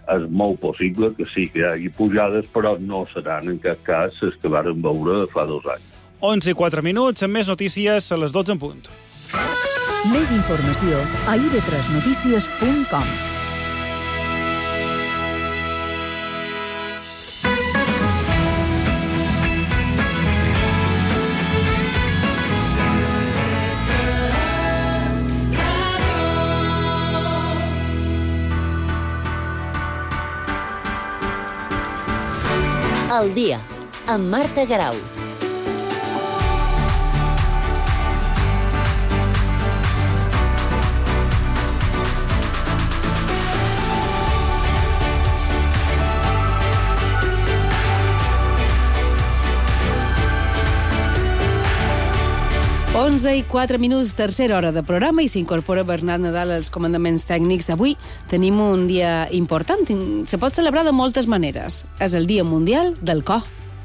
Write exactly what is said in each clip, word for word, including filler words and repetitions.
és molt possible que sí que hi hagi pujades, però no seran en cap cas les que varen veure fa dos anys. onze i quatre minuts, amb més notícies a les dotze en punt. Més informació a i ve tres notícies punt com. El dia, amb Marta Garau. onze i quatre minuts, tercera hora de programa, i s'incorpora Bernat Nadal als comandaments tècnics. Avui tenim un dia important. Se pot celebrar de moltes maneres. És el Dia Mundial del Cor.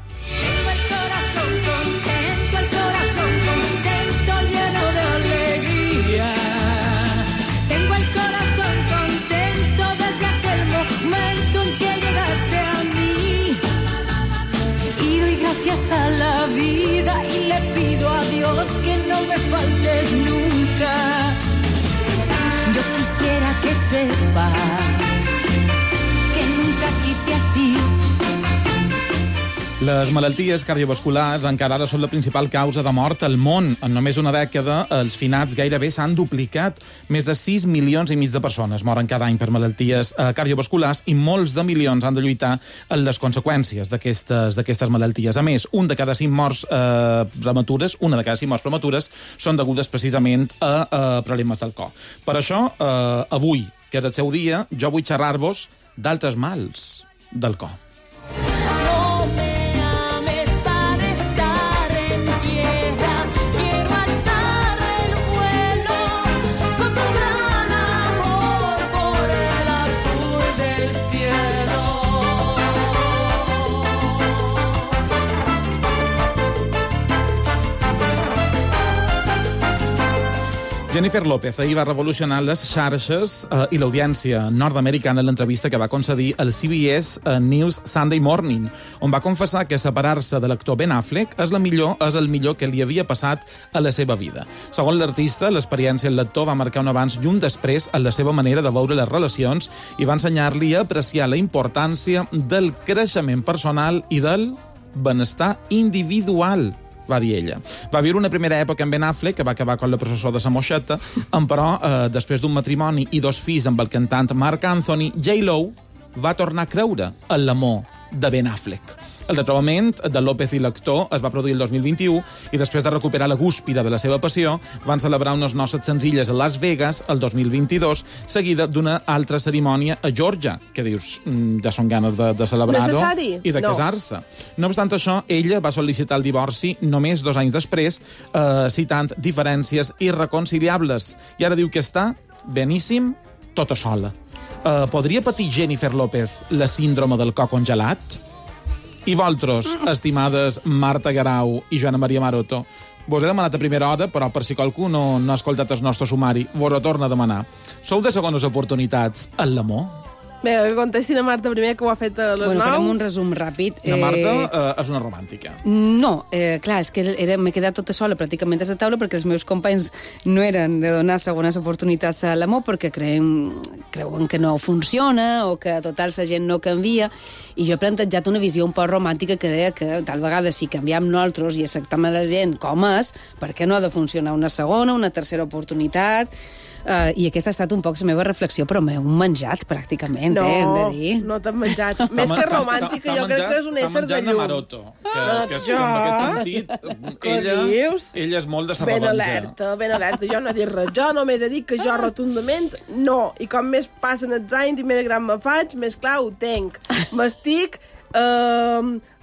A la vida y le pido a Dios que no me faltes nunca. Yo quisiera que sepas que nunca quise así. Les malalties cardiovasculars encara ara són la principal causa de mort al món. En només una dècada, els finats gairebé s'han duplicat. Més de sis milions i mig de persones moren cada any per malalties eh, cardiovasculars i molts de milions han de lluitar en les conseqüències d'aquestes d'aquestes malalties. A més, un de cada cinc morts eh, prematures, una de cada cinc morts prematures són degudes precisament a, a problemes del cor. Per això, eh, avui, que és el seu dia, jo vull xerrar-vos d'altres mals del cor. Jennifer López ahir va revolucionar les xarxes eh, i l'audiència nord-americana en l'entrevista que va concedir al C B S News Sunday Morning, on va confessar que separar-se de l'actor Ben Affleck és, la millor, és el millor que li havia passat a la seva vida. Segons l'artista, l'experiència amb l'actor va marcar un abans i un després en la seva manera de veure les relacions i va ensenyar-li a apreciar la importància del creixement personal i del benestar individual, va dir ella. Va viure una primera època amb Ben Affleck, que va acabar com la processó de sa moixeta, però, eh, després d'un matrimoni i dos fills amb el cantant Marc Anthony, J-Lo va tornar a creure en l'amor de Ben Affleck. El retrobament de López i l'actor es va produir el dos mil vint-i-u i després de recuperar la gúspida de la seva passió van celebrar unes noces senzilles a Las Vegas el dos mil vint-i-dos, seguida d'una altra cerimònia a Georgia, que dius, ja són ganes de, de celebrar-ho i de no. casar-se. No obstant això, ella va sol·licitar el divorci només dos anys després, eh, citant diferències irreconciliables. I ara diu que està beníssim tota sola. Eh, podria patir Jennifer López la síndrome del cor congelat? I vosaltres, estimades Marta Garau i Joana Maria Maroto, vos he demanat a primera hora, però per si qualcú no, no ha escoltat el nostre sumari, vos ho torna a demanar. Sou de segones oportunitats en l'amor? Bé, que contestin a Marta primer, que ho ha fet a les bueno, nou. Farem un resum ràpid. La Marta eh, és una romàntica. No, eh, clar, és que m'he quedat tota sola pràcticament a la taula perquè els meus companys no eren de donar segones oportunitats a l'amor perquè creuen, creuen que no funciona o que total la gent no canvia, i jo he plantejat una visió un poc romàntica que deia que tal vegada si canviem nosaltres i acceptem a la gent com és, per què no ha de funcionar una segona, una tercera oportunitat? Uh, I aquesta ha estat un poc la meva reflexió, però m'he menjat pràcticament, no, eh, hem de dir. No t'has menjat. Més que romàntica, jo crec que és un ésser de llum. Maroto, que, ah, que, que en aquest sentit, ella, ella és molt de sa ben revenja. alerta, ben alerta. Jo no he dit res. Jo només he dit que jo rotundament no. I com més passen els anys i més gran me faig, més clar ho tenc. M'estic... Uh,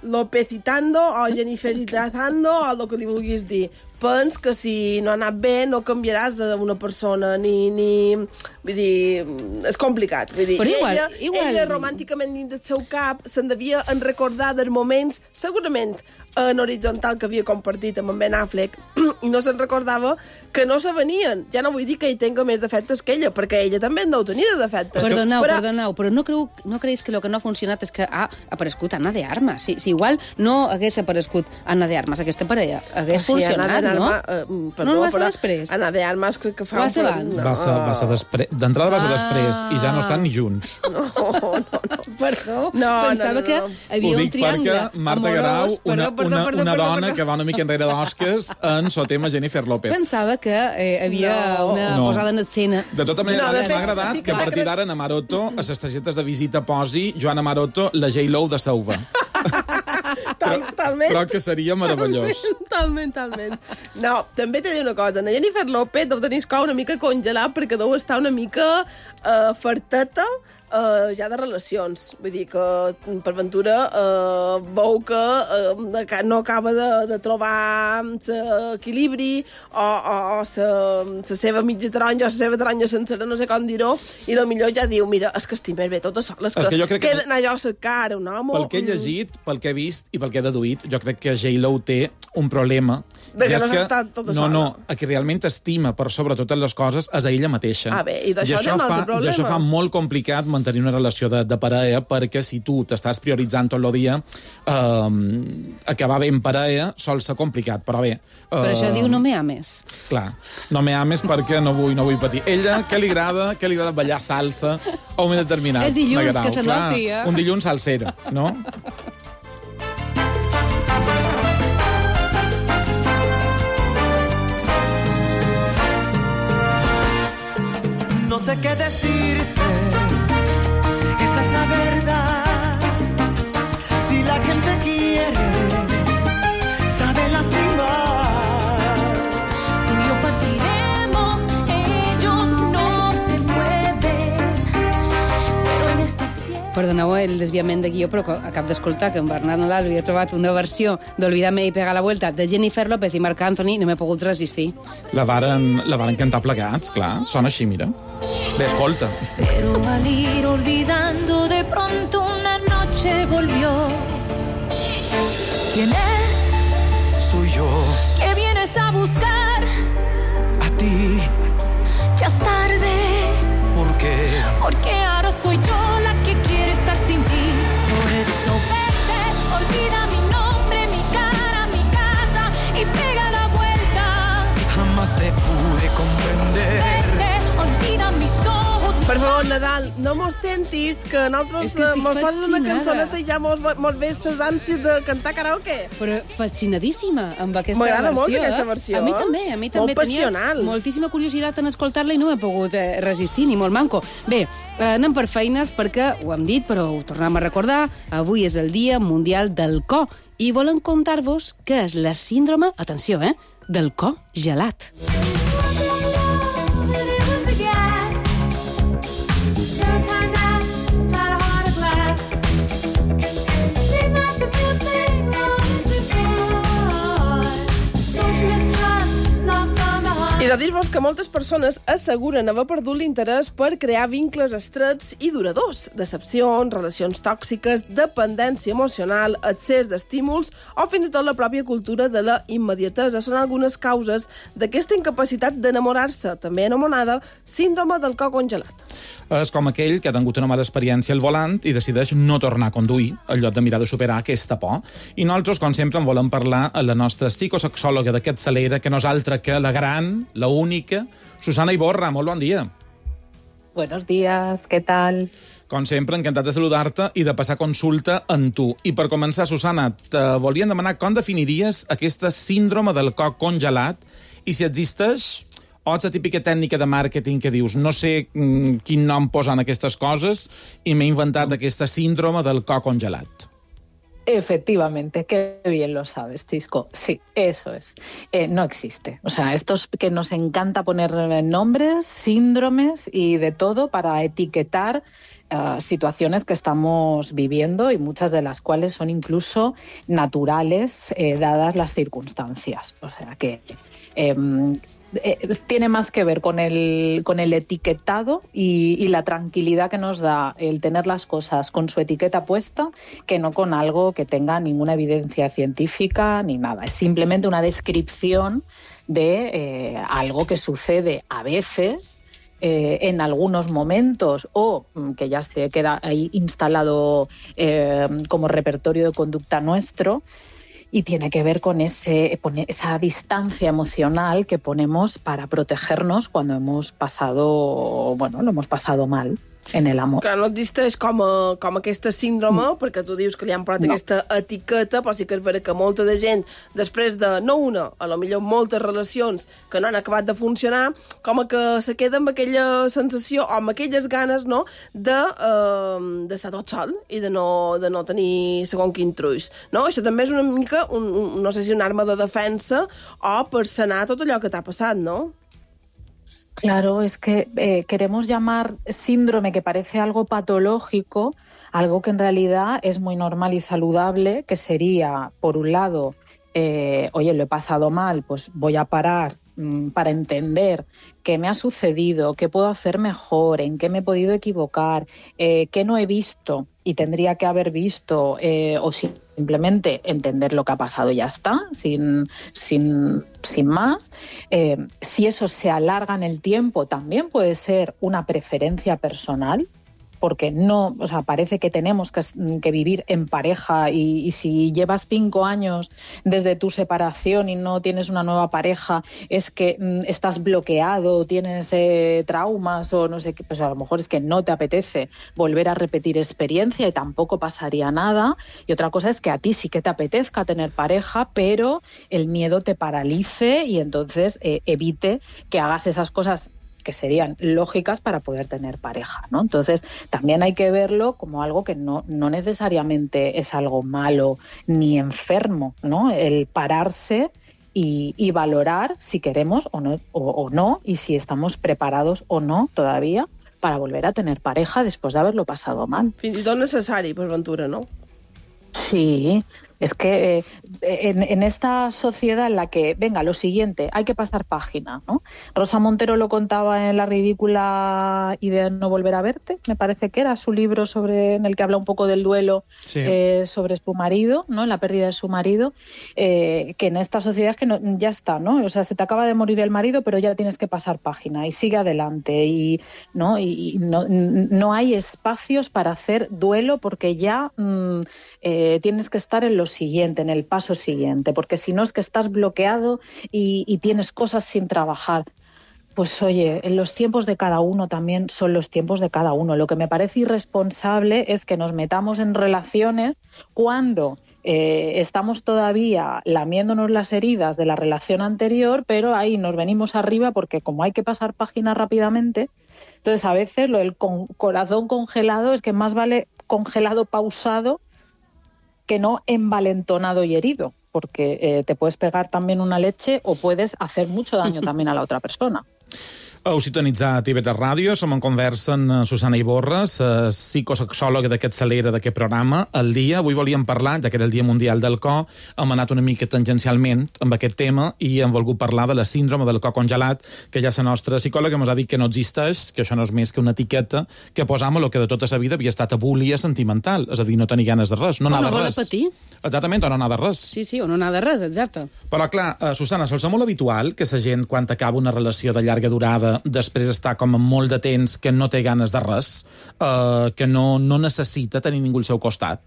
Lopezitando o Jenniferitando o el que li vulguis dir. Pens que si no ha anat bé no canviaràs a una persona ni... ni vull dir, és complicat. Vull dir, però igual, ella, igual... ella romànticament dins del seu cap se'n devia en recordar dels moments, segurament en horitzontal que havia compartit amb en Ben Affleck i no se'n recordava que no se venien. Ja no vull dir que ell tenga més defectes que ella, perquè ella també en deu tenir de defectes. Perdoneu, però... perdoneu, però no, creu, no creus que el que no ha funcionat és que ha aparegut Anna de Armas? Si, si igual no hagués aparegut Anna de Armas, aquesta parella, hagués o sigui, funcionat, no? Arma, uh, perdó, no, no va ser però després. Anna de Armas crec que fa... Va ser abans. Va ser, va ser després. D'entrada va ser Ah. després i ja no estan ni junts. No, no, no. Perdó, No, pensava no, no, no. que havia Ho un dic triangle perquè Marta amorós. Garau, una, Perdó, perdó, una, perdó, una perdó, dona perdó. que va una mica enrere d'Oscars en so tema Jennifer López. Pensava que eh, havia No. una No. posada en escena. De tota manera, No, de m'ha fet, agradat sí que que a m'ha partir agradat- d'ara a Maroto, a les targetes de visita posi Joana Maroto, la J-Lo de Sauva. Tal, talment. Crec que seria meravellós. Talment, talment. No, també t'he de dir una cosa. La Jennifer López deu tenir el cor una mica congelat perquè deu estar una mica uh, farteta uh, ja de relacions. Vull dir que, per ventura, uh, veu que uh, no acaba de, de trobar l'equilibri o, o, o la seva mitja taronja o la seva taronja sencera, no sé com dir-ho, i la millor ja diu, mira, és que estic més bé tota sola, és que, És que jo crec que- que he d'anar jo a cercar un home... Pel que he llegit, pel que he vist i pel que he deduït, jo crec que J-Lo té un problema. De que I és no s'està tota no, sola. no, a que realment estima per sobre totes les coses és a ella mateixa. Ah, bé, i d'això això ja no té fa, problema. I això fa molt complicat mantenir una relació de, de parella, perquè si tu t'estàs prioritzant tot el dia, eh, acabar bé en parella sol ser complicat, però bé... Eh, Per això diu no me ames. Clar, no me ames perquè no vull, no vull patir. Ella, què li agrada? Què li agrada ballar salsa a un moment determinat? És dilluns, M'agrada. que se Clar, noti, eh? Un dilluns salsera, no? No sé qué decirte, esa es la verdad. Si la gente quiere, sabe lastimar. Tú y yo partiremos, ellos no se mueven, pero en este cielo... Perdoneu el desviament de guió, però que acabo d'escoltar que en Bernat Nadal havia trobat una versió d'Olvídame i pegar la vuelta de Jennifer López i Marc Anthony, no m'he pogut resistir. La varen, la varen cantar plegats, clar. Sona així, mira. Bé, escolta. Pero al ir olvidando de pronto una noche volvió. ¿Quién es? Soy yo, ¿Qué vienes a buscar? a ti, Ya es tarde, porque porque ahora soy yo la que quiere estar sin ti. Por eso vete, olvida mi nombre, mi cara, mi casa y pega la vuelta. jamás te pude comprender. Vete, olvida mis ojos. Per favor, Nadal, no mos tentis, que nosaltres És que estic eh, mos poses una fascinada. cançoneta i ja mos, mos ve ses ànsies de cantar karaoke. Però fascinadíssima amb aquesta M'agrada versió. molt aquesta eh? versió. A mi també, a mi Molt també. passional. Tenia moltíssima curiositat en escoltar-la i no m'he pogut eh, resistir, ni molt manco. Bé, eh, anem per feines perquè, ho hem dit, però ho tornem a recordar, avui és el Dia Mundial del Co i volen contar-vos què és la síndrome, atenció, eh, del co gelat. I de dir-vos que moltes persones asseguren haver perdut l'interès per crear vincles estrets i duradors. Decepcions, relacions tòxiques, dependència emocional, excés d'estímuls o fins i tot la pròpia cultura de la immediatesa són algunes causes d'aquesta incapacitat d'enamorar-se, també anomenada síndrome del co congelat. És com aquell que ha tingut una mala experiència al volant i decideix no tornar a conduir, en lloc de mirar de superar aquesta por. I nosaltres, com sempre, en volem parlar a la nostra psicosexòloga d'aquest Salera, que no és altra que la gran, la única, Susana Iborra. Molt bon dia. Buenos días, ¿qué tal? Com sempre, encantat de saludar-te i de passar consulta en tu. I per començar, Susana, te volien demanar com definiries aquesta síndrome del co congelat i si existeix, o ets la típica tècnica de màrqueting que dius no sé mm, quin nom posen aquestes coses i m'he inventat aquesta síndrome del co congelat. Efectivamente, qué bien lo sabes, Chisco. Sí, eso es. Eh, no existe. O sea, estos que nos encanta poner nombres, síndromes y de todo para etiquetar uh, situaciones que estamos viviendo y muchas de las cuales son incluso naturales, eh, dadas las circunstancias. O sea que eh, eh, tiene más que ver con el, con el etiquetado y, y la tranquilidad que nos da el tener las cosas con su etiqueta puesta, que no con algo que tenga ninguna evidencia científica ni nada. Es simplemente una descripción de eh, algo que sucede a veces, eh, en algunos momentos, o que ya se queda ahí instalado eh, como repertorio de conducta nuestro, y tiene que ver con ese, esa distancia emocional que ponemos para protegernos cuando hemos pasado, bueno, lo hemos pasado mal en el amor. Que no existeix com, a, com aquesta síndrome, mm. perquè tu dius que li han posat no. aquesta etiqueta, però sí que és vera que molta de gent, després de, no una, a lo millor moltes relacions que no han acabat de funcionar, com a que se queda amb aquella sensació, o amb aquelles ganes, no?, de, eh, d'estar tot sol i de no, de no tenir segon quin truix. No? Això també és una mica, un, un, no sé si una arma de defensa o per sanar tot allò que t'ha passat, no? Claro, es que eh, queremos llamar síndrome, que parece algo patológico, algo que en realidad es muy normal y saludable, que sería, por un lado, eh, oye, lo he pasado mal, pues voy a parar mmm, para entender qué me ha sucedido, qué puedo hacer mejor, en qué me he podido equivocar, eh, qué no he visto y tendría que haber visto, eh, o simplemente entender lo que ha pasado y ya está, sin, sin, sin más. Eh, si eso se alarga en el tiempo, también puede ser una preferencia personal, porque no, o sea, parece que tenemos que, que vivir en pareja y, y si llevas cinco años desde tu separación y no tienes una nueva pareja, es que mm, estás bloqueado, tienes eh, traumas o no sé qué, pues a lo mejor es que no te apetece volver a repetir experiencia y tampoco pasaría nada. Y otra cosa es que a ti sí que te apetezca tener pareja, pero el miedo te paralice y entonces eh, evite que hagas esas cosas que serían lógicas para poder tener pareja, ¿no? Entonces, también hay que verlo como algo que no, no necesariamente es algo malo ni enfermo, ¿no? El pararse y, y valorar si queremos o no, o, o no, y si estamos preparados o no todavía para volver a tener pareja después de haberlo pasado mal. Fins i tot necessari, per ventura, ¿no? Sí, es que eh, en, en esta sociedad en la que, venga, lo siguiente, hay que pasar página, ¿no? Rosa Montero lo contaba en La ridícula idea de no volver a verte, me parece que era su libro sobre en el que habla un poco del duelo, sí. eh, sobre su marido, ¿no? La pérdida de su marido, eh, que en esta sociedad es que no, ya está, ¿no? O sea, se te acaba de morir el marido, pero ya tienes que pasar página y sigue adelante y no, y, y no, no hay espacios para hacer duelo porque ya mmm, eh, tienes que estar en los siguiente, en el paso siguiente, porque si no es que estás bloqueado y, y tienes cosas sin trabajar. Pues oye, en los tiempos de cada uno también son los tiempos de cada uno. Lo que me parece irresponsable es que nos metamos en relaciones cuando eh, estamos todavía lamiéndonos las heridas de la relación anterior, pero ahí nos venimos arriba porque como hay que pasar página rápidamente, entonces a veces lo del con, corazón congelado es que más vale congelado pausado que no envalentonado y herido, porque eh, te puedes pegar también una leche o puedes hacer mucho daño también a la otra persona. Heu sintonitzat I V tres Ràdio, som en conversa amb Susana Iborres, eh, psicosexòloga d'aquest Celera, d'aquest programa, El Dia. Avui volíem parlar, ja que era el Dia Mundial del Co, hem anat una mica tangencialment amb aquest tema i hem volgut parlar de la síndrome del co congelat, que ja la nostra psicòloga ens ha dit que no existeix, que això no és més que una etiqueta que posam a lo que de tota sa vida havia estat abúlia sentimental, és a dir, no tenir ganes de res, no anar de res. Patir. Exactament, o no anar de res. Sí, sí, o no anar de res, exacte. Però clar, eh, Susana, sol ser molt habitual que la gent, quan acaba una relació de llarga durada, després està com amb molt de temps que no té ganes de res, eh, que no, no necessita tenir ningú al seu costat.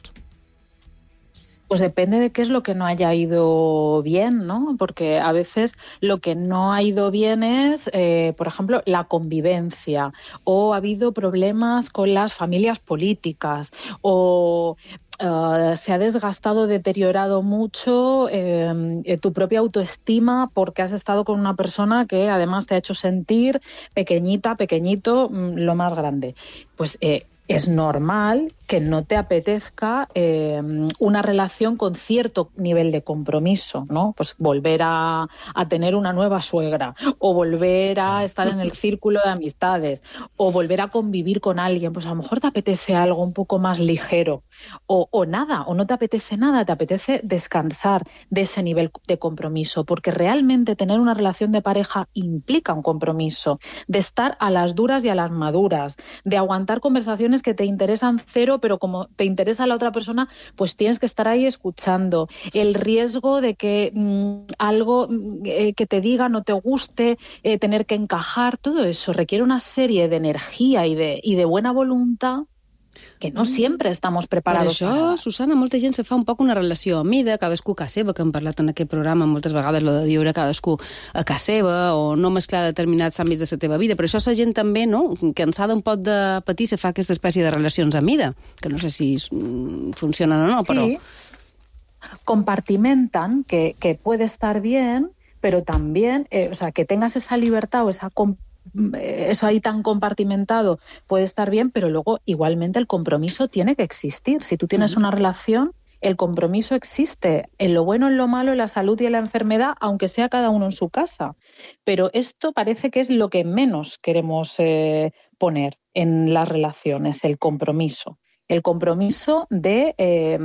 Pues depende de qué es lo que no haya ido bien, ¿no? Porque a veces lo que no ha ido bien es, eh, por ejemplo, la convivencia, o ha habido problemas con las familias políticas, o Uh, se ha desgastado, deteriorado mucho eh, tu propia autoestima porque has estado con una persona que además te ha hecho sentir pequeñita, pequeñito, lo más grande. Pues eh, es normal que que no te apetezca eh, una relación con cierto nivel de compromiso, ¿no? Pues volver a, a tener una nueva suegra, o volver a estar en el círculo de amistades, o volver a convivir con alguien. Pues a lo mejor te apetece algo un poco más ligero, o, o nada, o no te apetece nada, te apetece descansar de ese nivel de compromiso, porque realmente tener una relación de pareja implica un compromiso, de estar a las duras y a las maduras, de aguantar conversaciones que te interesan cero, pero como te interesa la otra persona, pues tienes que estar ahí escuchando. El riesgo de que mmm, algo eh, que te diga no te guste, eh, tener que encajar, todo eso requiere una serie de energía y de, y de buena voluntad que no sempre estamos preparados. Per això, para... Susana, molta gent se fa un poc una relació a mida, cadascú a casa seva, que hem parlat en aquest programa moltes vegades, lo de viure cadascú a casa seva, o no mesclar determinats àmbits de la teva vida, però això la gent també, no?, cansada un poc de patir, se fa aquesta espècie de relacions a mida, que no sé si funcionen o no, sí. però... Compartimentan, que, que puede estar bien, pero también, eh, o sea, que tengas esa libertad o esa comp eso ahí tan compartimentado puede estar bien, pero luego igualmente el compromiso tiene que existir. Si tú tienes una relación, el compromiso existe en lo bueno, en lo malo, en la salud y en la enfermedad, aunque sea cada uno en su casa. Pero esto parece que es lo que menos queremos eh, poner en las relaciones, el compromiso. El compromiso de eh,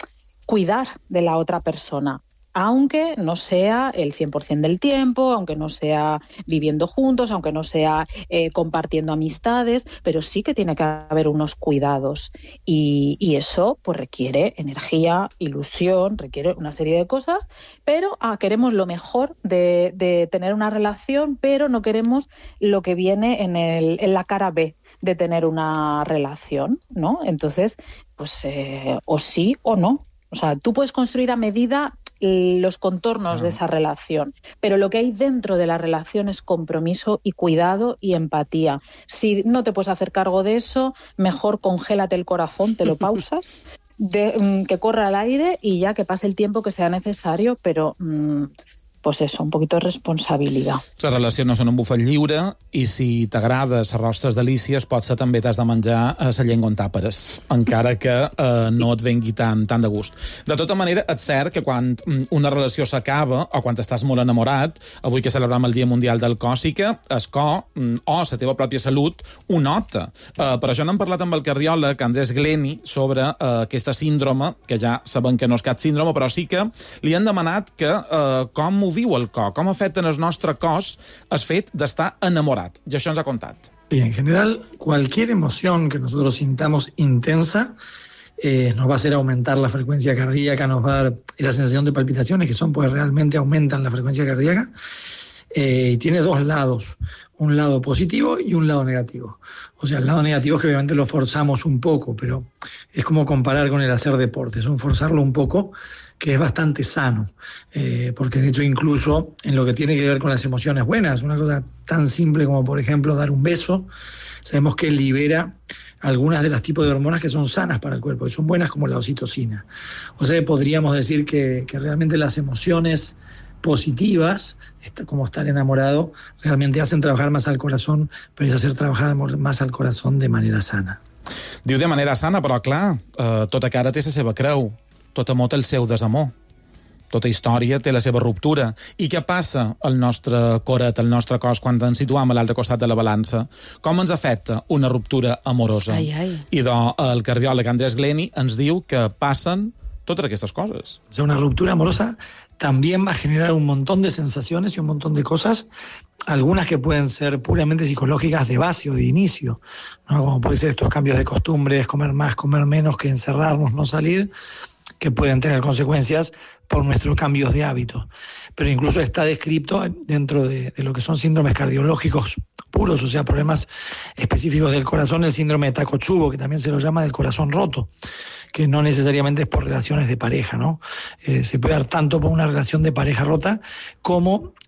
cuidar de la otra persona, aunque no sea el cien por ciento del tiempo, aunque no sea viviendo juntos, aunque no sea eh, compartiendo amistades, pero sí que tiene que haber unos cuidados. Y, y eso pues requiere energía, ilusión, requiere una serie de cosas, pero ah, queremos lo mejor de, de tener una relación, pero no queremos lo que viene en, el, en la cara B de tener una relación, ¿no? Entonces, pues eh, o sí o no. O sea, tú puedes construir a medida los contornos de esa relación, pero lo que hay dentro de la relación es compromiso y cuidado y empatía. Si no te puedes hacer cargo de eso, mejor congélate el corazón, te lo pausas, de, um, que corra al aire y ya que pase el tiempo que sea necesario, pero... Um, pues eso, un poquito de responsabilitat. Les relacions no són un bufet lliure i si t'agrada les rostres delícies potser també t'has de menjar a la llengua en tàperes, encara que eh, sí. no et vengui tan, tan de gust. De tota manera, és cert que quan una relació s'acaba o quan estàs molt enamorat, avui que celebrem el Dia Mundial del Cor, sí que el cor o la teva pròpia salut ho nota. Eh, per això n'hem parlat amb el cardiòleg Andrés Gleni sobre eh, aquesta síndrome, que ja sabem que no és cap síndrome, però sí que li han demanat que eh, com ho viu el cor, com afecta en el nostre cos el fet d'estar enamorat. I això ens ha contat. Y en general, cualquier emoción que nosotros sintamos intensa eh, nos va a hacer aumentar la frecuencia cardíaca, nos va a dar esa sensación de palpitaciones que son, pues realmente aumentan la frecuencia cardíaca. Eh, y tiene dos lados, un lado positivo y un lado negativo. O sea, el lado negativo es que obviamente lo forzamos un poco, pero es como comparar con el hacer deporte, es un forzarlo un poco, que es bastante sano, eh, porque de hecho incluso en lo que tiene que ver con las emociones buenas, una cosa tan simple como por ejemplo dar un beso, sabemos que libera algunas de las tipos de hormonas que son sanas para el cuerpo, que son buenas como la oxitocina. O sea, podríamos decir que, que realmente las emociones positivas, como estar enamorado, realmente hacen trabajar más al corazón, pero es hacer trabajar más al corazón de manera sana. Diu de manera sana, però clar, eh, tota cara té la seva creu. Tot amor té el seu desamor. Tota història té la seva ruptura. I què passa al nostre coret, al nostre cos, quan ens situem a l'altre costat de la balança? Com ens afecta una ruptura amorosa? Ai, ai. I doncs, el cardiòleg Andrés Gleni ens diu que passen totes aquestes coses. O sea, una ruptura amorosa también va a generar un montón de sensaciones y un montón de cosas, algunas que pueden ser puramente psicológicas de base o de inicio, ¿no? Como pueden ser estos cambios de costumbres, comer más, comer menos, que encerrarnos, no salir, que pueden tener consecuencias por nuestros cambios de hábito. Pero incluso está descrito dentro de, de lo que son síndromes cardiológicos puros, o sea, problemas específicos del corazón, el síndrome de Takotsubo, que también se lo llama del corazón roto, que no necesariamente es por relaciones de pareja, ¿no? Eh, se puede dar tanto por una relación de pareja rota como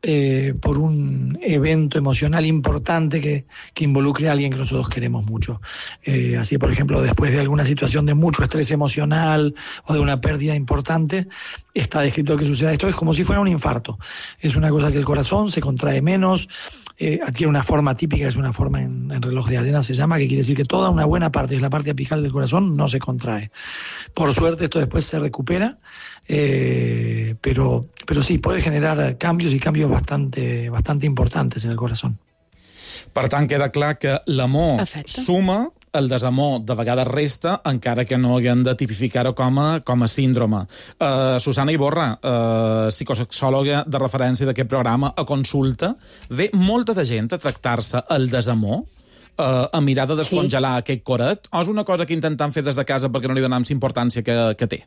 eh, por un evento emocional importante que, que involucre a alguien que nosotros queremos mucho. Eh, así, por ejemplo, después de alguna situación de mucho estrés emocional o de una pérdida importante, está descrito que suceda esto. Es como si fuera un infarto. Es una cosa que el corazón se contrae menos, eh, adquiere una forma típica, es una forma en, en reloj de arena, se llama, que quiere decir que toda una buena parte, es la parte apical del corazón, no se contrae. Por suerte esto después se recupera, eh, pero, pero sí, puede generar cambios y cambios bastante, bastante importantes en el corazón. Per tant, queda clar que l'amor Afecta. suma, el desamor de vegades resta, encara que no haguem de tipificar-ho com a, com a síndrome. Uh, Susana Iborra, uh, psicosexòloga de referència d'aquest programa, a consulta, ve molta de gent a tractar-se el desamor, uh, a mirar de descongelar sí. aquest coret, o és una cosa que intentem fer des de casa perquè no li donem importància que, que té?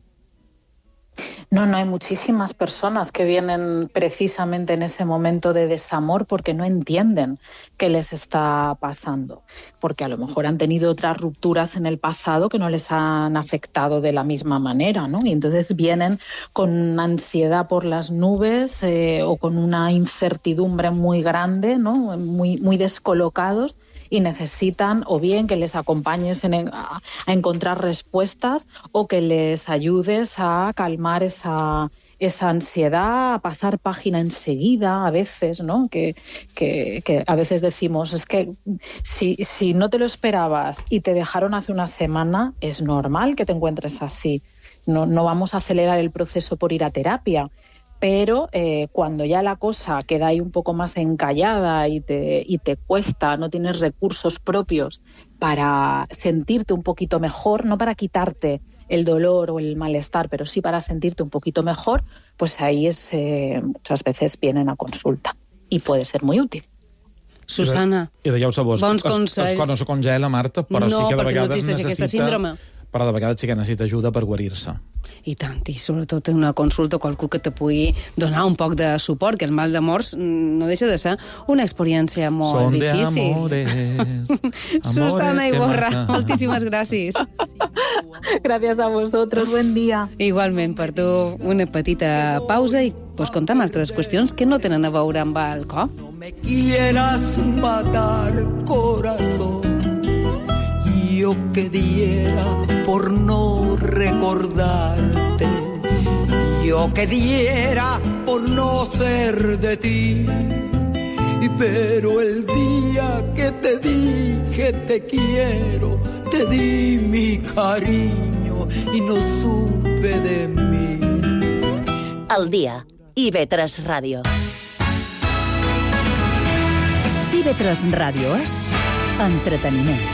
No, no, hay muchísimas personas que vienen precisamente en ese momento de desamor porque no entienden qué les está pasando, porque a lo mejor han tenido otras rupturas en el pasado que no les han afectado de la misma manera, ¿no? Y entonces vienen con ansiedad por las nubes eh, o con una incertidumbre muy grande, ¿no? Muy, muy descolocados, y necesitan o bien que les acompañes en, a, a encontrar respuestas o que les ayudes a calmar esa, esa ansiedad, a pasar página enseguida a veces, ¿no? Que, que, que a veces decimos, es que si, si no te lo esperabas y te dejaron hace una semana, es normal que te encuentres así. No, no vamos a acelerar el proceso por ir a terapia. Pero eh, cuando ya la cosa queda ahí un poco más encallada y te, y te cuesta, no tienes recursos propios para sentirte un poquito mejor, no para quitarte el dolor o el malestar, pero sí para sentirte un poquito mejor, pues ahí es eh, muchas veces vienen a consulta y puede ser muy útil. Susana, I de ja ho sabeu, bons es, consells. es, es no se congela, Marta, però no, sí que de perquè vegades no existeix necessita... aquesta síndrome. Però de vegades sí que necessita ajuda per guarir-se. I tant, i sobretot una consulta, qualcú que te pugui donar un poc de suport, que el mal d'amors no deixa de ser una experiència molt Son difícil. Son de amores, Susana Iborra, matan. moltíssimes gràcies. Gracias a vosotros, buen día. Igualment, per tu una petita pausa i pues, contam altres qüestions que no tenen a veure amb el cor. No me quieras matar, corazón. Yo que diera por no recordarte, yo que diera por no ser de ti, pero el día que te dije te quiero, te di mi cariño y no supe de mí. El dia, I V tres Ràdio. I V tres Ràdio és entreteniment.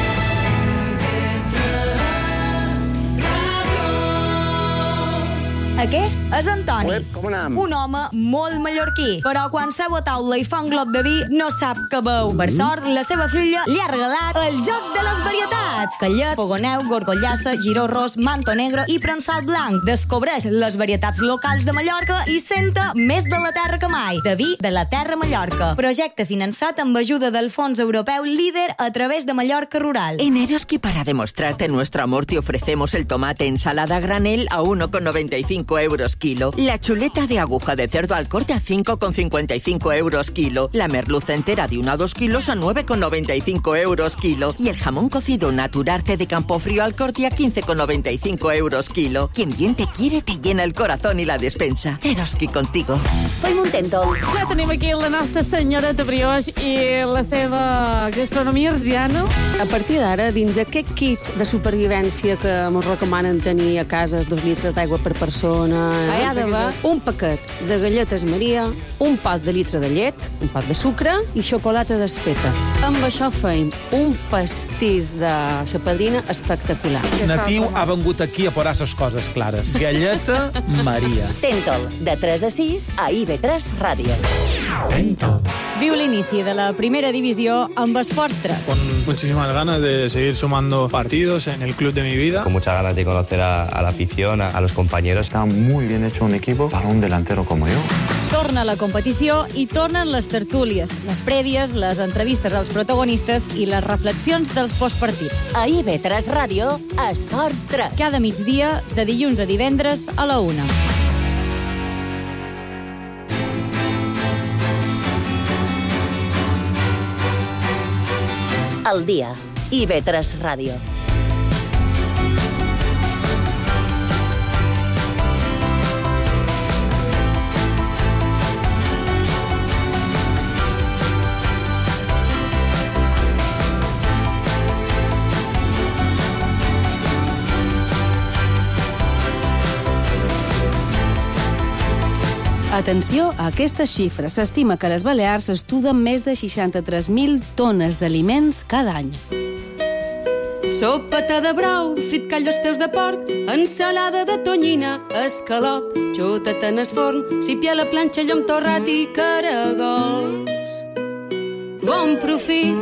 Aquest és Antoni, Uep, com anem? un home molt mallorquí, però quan seu a taula i fa un glob de vi no sap què veu. Per sort, la seva filla li ha regalat el joc de les varietats. Callet, fogoneu, gorgollassa, giró ros, manto negre i prensat blanc. Descobreix les varietats locals de Mallorca i senta més de la terra que mai. De vi de la terra Mallorca. Projecte finançat amb ajuda del Fons Europeu Líder a través de Mallorca Rural. En Eroski, para demostrarte nuestro amor, te ofrecemos el tomate ensalada granel a uno con noventa y cinco euros kilo, la chuleta de aguja de cerdo al corte a cinco con cincuenta y cinco euros kilo, la merluza entera de uno a dos kilos a nueve con noventa y cinco euros kilo y el jamón cocido Naturarte de Campofrío al corte a quince con noventa y cinco euros kilo. Quien bien te quiere te llena el corazón i la despensa. Eroski contigo. Fem un tento. Ja tenim aquí la nostra senyora de brioix i la seva gastronomia arsiana. A partir d'ara, dins aquest kit de supervivència que ens recomanen tenir a casa, dos litres d'aigua per persona, hi ha d'haver un paquet de galletes Maria, un pot de litre de llet, un pot de sucre i xocolata desfeta. Amb això feim un pastís de sa padrina espectacular. Natiu ha vengut aquí a posar les coses clares. Galleta Maria. Tentol, de tres a sis a I V tres Ràdio. Tentol. Viu l'inici de la primera divisió amb Esports tres. Con muchísimas ganas de seguir sumando partidos en el club de mi vida. Con muchas ganas de conocer a, a la afición, a, a los compañeros. Está muy bien hecho un equipo para un delantero como yo. Torna la competició i tornen les tertúlies, les prèvies, les entrevistes als protagonistes i les reflexions dels postpartits. A I V tres Ràdio, Esports tres. Cada migdia, de dilluns a divendres a la una. al dia. I V tres Ràdio. Atenció a aquestes xifres. S'estima que a les Balears s'estuden més de seixanta-tres mil tones d'aliments cada any. Sopeta de brou, frit callo als peus de porc, ensalada de tonyina, escalop, xutat en el forn, sípia a la planxa, llom torrat i caragols. Bon profit!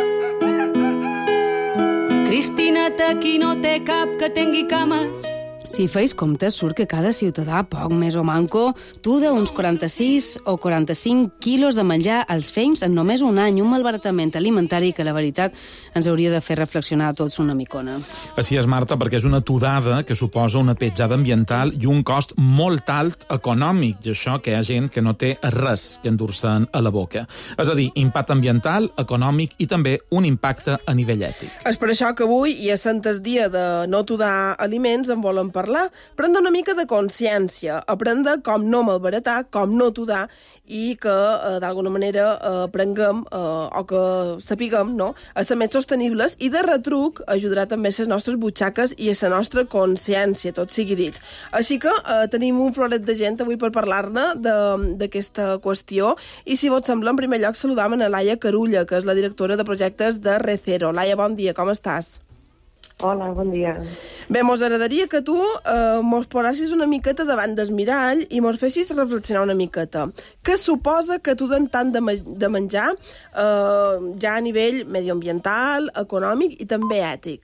Cristineta, qui no té cap que tingui cames. Si feis comptes, surt que cada ciutadà, poc més o manco, tuda uns quaranta-sis o quaranta-cinc quilos de menjar als feins en només un any, un malbaratament alimentari que, la veritat, ens hauria de fer reflexionar a tots una micona. Així és, Marta, perquè és una tudada que suposa una petjada ambiental i un cost molt alt econòmic, i això que hi ha gent que no té res que endur-se'n a la boca. És a dir, impacte ambiental, econòmic i també un impacte a nivell ètic. És per això que avui, i a centes dia de no tudar aliments, en volen parlar parlar, prendre una mica de consciència, aprendre com no malbaratar, com no tudar, i que eh, d'alguna manera eh, aprenguem eh, o que sapiguem, no?, a ser més sostenibles, i de retruc ajudarà també a les nostres butxaques i a la nostra consciència, tot sigui dit. Així que eh, tenim un floret de gent avui per parlar-ne d'aquesta qüestió, i si vos sembla, en primer lloc saludam a Laia Carulla, que és la directora de projectes de Recero. Laia, bon dia, com estàs? Hola, bon dia. Bé, mos agradaria que tu eh, mos posassis una miqueta davant del mirall i mos fessis reflexionar una miqueta. Què suposa que tu den tant de, de menjar eh, ja a nivell medioambiental, econòmic i també ètic?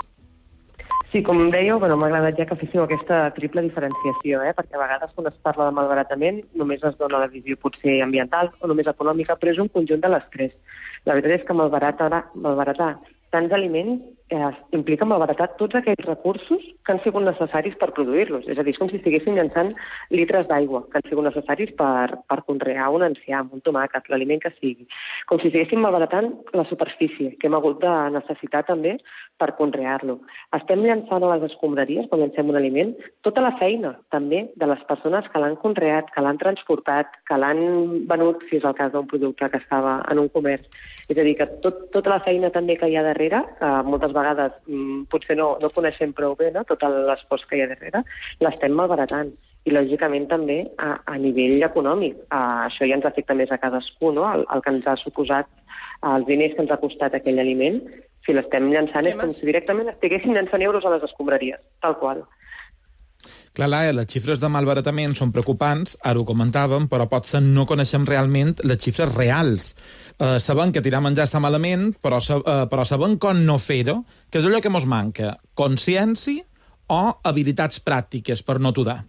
Sí, com dèieu, bueno, m'ha agradat ja que féssiu aquesta triple diferenciació, eh? Perquè a vegades quan es parla de malbaratament només es dona la visió potser ambiental o només econòmica, però és un conjunt de les tres. La veritat és que malbaratar, malbaratar tants aliments eh, implica malbaratar tots aquells recursos que han sigut necessaris per produir-los. És a dir, és com si estiguéssim llançant litres d'aigua que han sigut necessaris per, per conrear un enciam, un tomàquet, l'aliment que sigui. Com si estiguéssim malbaratant la superfície que hem hagut de necessitar també per conrear-lo. Estem llançant a les escombraries, quan llancem un aliment, tota la feina també de les persones que l'han conreat, que l'han transportat, que l'han venut, si és el cas d'un producte que estava en un comerç. És a dir, que tot, tota la feina també que hi ha darrere, que moltes vegades mm, potser no, no coneixem prou bé, no?, tot l'esforç que hi ha darrere, l'estem malbaratant. I, lògicament, també a, a nivell econòmic. A, això ja ens afecta més a cadascú, no?, el, el que ens ha suposat, els diners que ens ha costat aquell aliment, si l'estem llançant és com si directament estiguéssim llançant euros a les escombraries, tal qual. Clar, Laia, les xifres de malbaratament són preocupants, ara ho comentàvem, però potser no coneixem realment les xifres reals. Eh, sabem que tirar menjar està malament, però, eh, però sabem com no fer-ho, que és allò que ens manca, consciència o habilitats pràctiques per no tudar.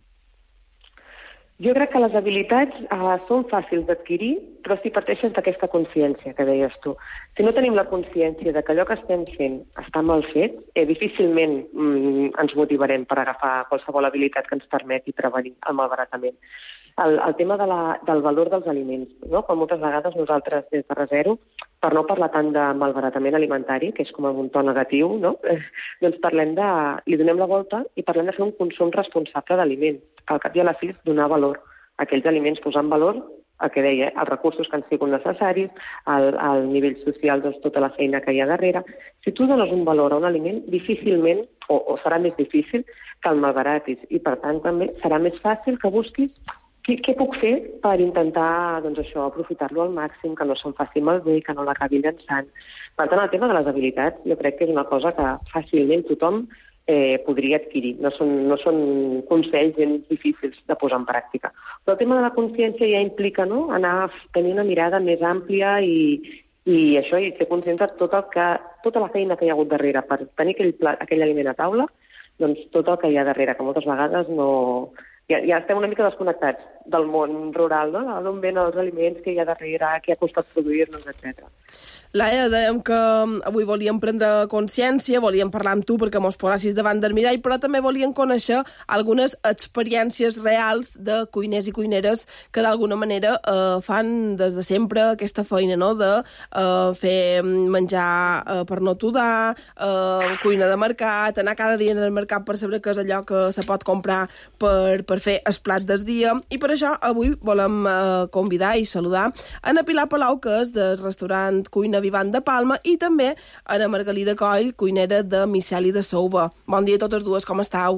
Jo crec que les habilitats eh, són fàcils d'adquirir, però si parteixes d'aquesta consciència que deies tu. Si no tenim la consciència de que allò que estem fent està mal fet, eh, difícilment mm, ens motivarem per agafar qualsevol habilitat que ens permeti prevenir el malbaratament. El, el tema de la, del valor dels aliments, no? Quan moltes vegades nosaltres des de Recero, per no parlar tant de malbaratament alimentari, que és com un to negatiu, no? eh, doncs parlem de, li donem la volta i parlem de fer un consum responsable d'aliments, que al cap i a la fi és donar valor a aquells aliments, posant valor el que deia, eh? els recursos que han sigut necessaris, al, al nivell social, doncs, tota la feina que hi ha darrere. Si tu dones un valor a un aliment, difícilment, o, o serà més difícil que el malbaratis, i per tant també serà més fàcil que busquis Què, què puc fer per intentar doncs, això, aprofitar-lo al màxim, que no se'n faci malbé, que no l'acabi llançant. Per tant, el tema de les habilitats jo crec que és una cosa que fàcilment tothom eh, podria adquirir. No són, no són consells gens difícils de posar en pràctica. Però el tema de la consciència ja implica, no?, anar a tenir una mirada més àmplia i, i això, i ser conscient de tot el que, tota la feina que hi ha hagut darrere per tenir aquell, plat, aquell aliment a taula, doncs tot el que hi ha darrere, que moltes vegades no... Ja, ja estem una mica desconnectats del món rural, no? D'on venen els aliments que hi ha darrere, què ha costat produir-nos, etcètera. Laia, dèiem que avui volíem prendre consciència, volíem parlar amb tu perquè mos posassis davant del mirall, però també volíem conèixer algunes experiències reals de cuiners i cuineres que d'alguna manera eh, fan des de sempre aquesta feina, no?, de eh, fer menjar eh, per no tudar, eh, cuina de mercat, anar cada dia al mercat per saber què és allò que se pot comprar per, per fer el plat del dia. I per això avui volem eh, convidar i saludar Anna Pilar Palau, que és del restaurant Cuina Vivant de Palma, i també Anna Margalida Coll, cuinera de Miceli de Souva. Bon dia a totes dues, com estàu?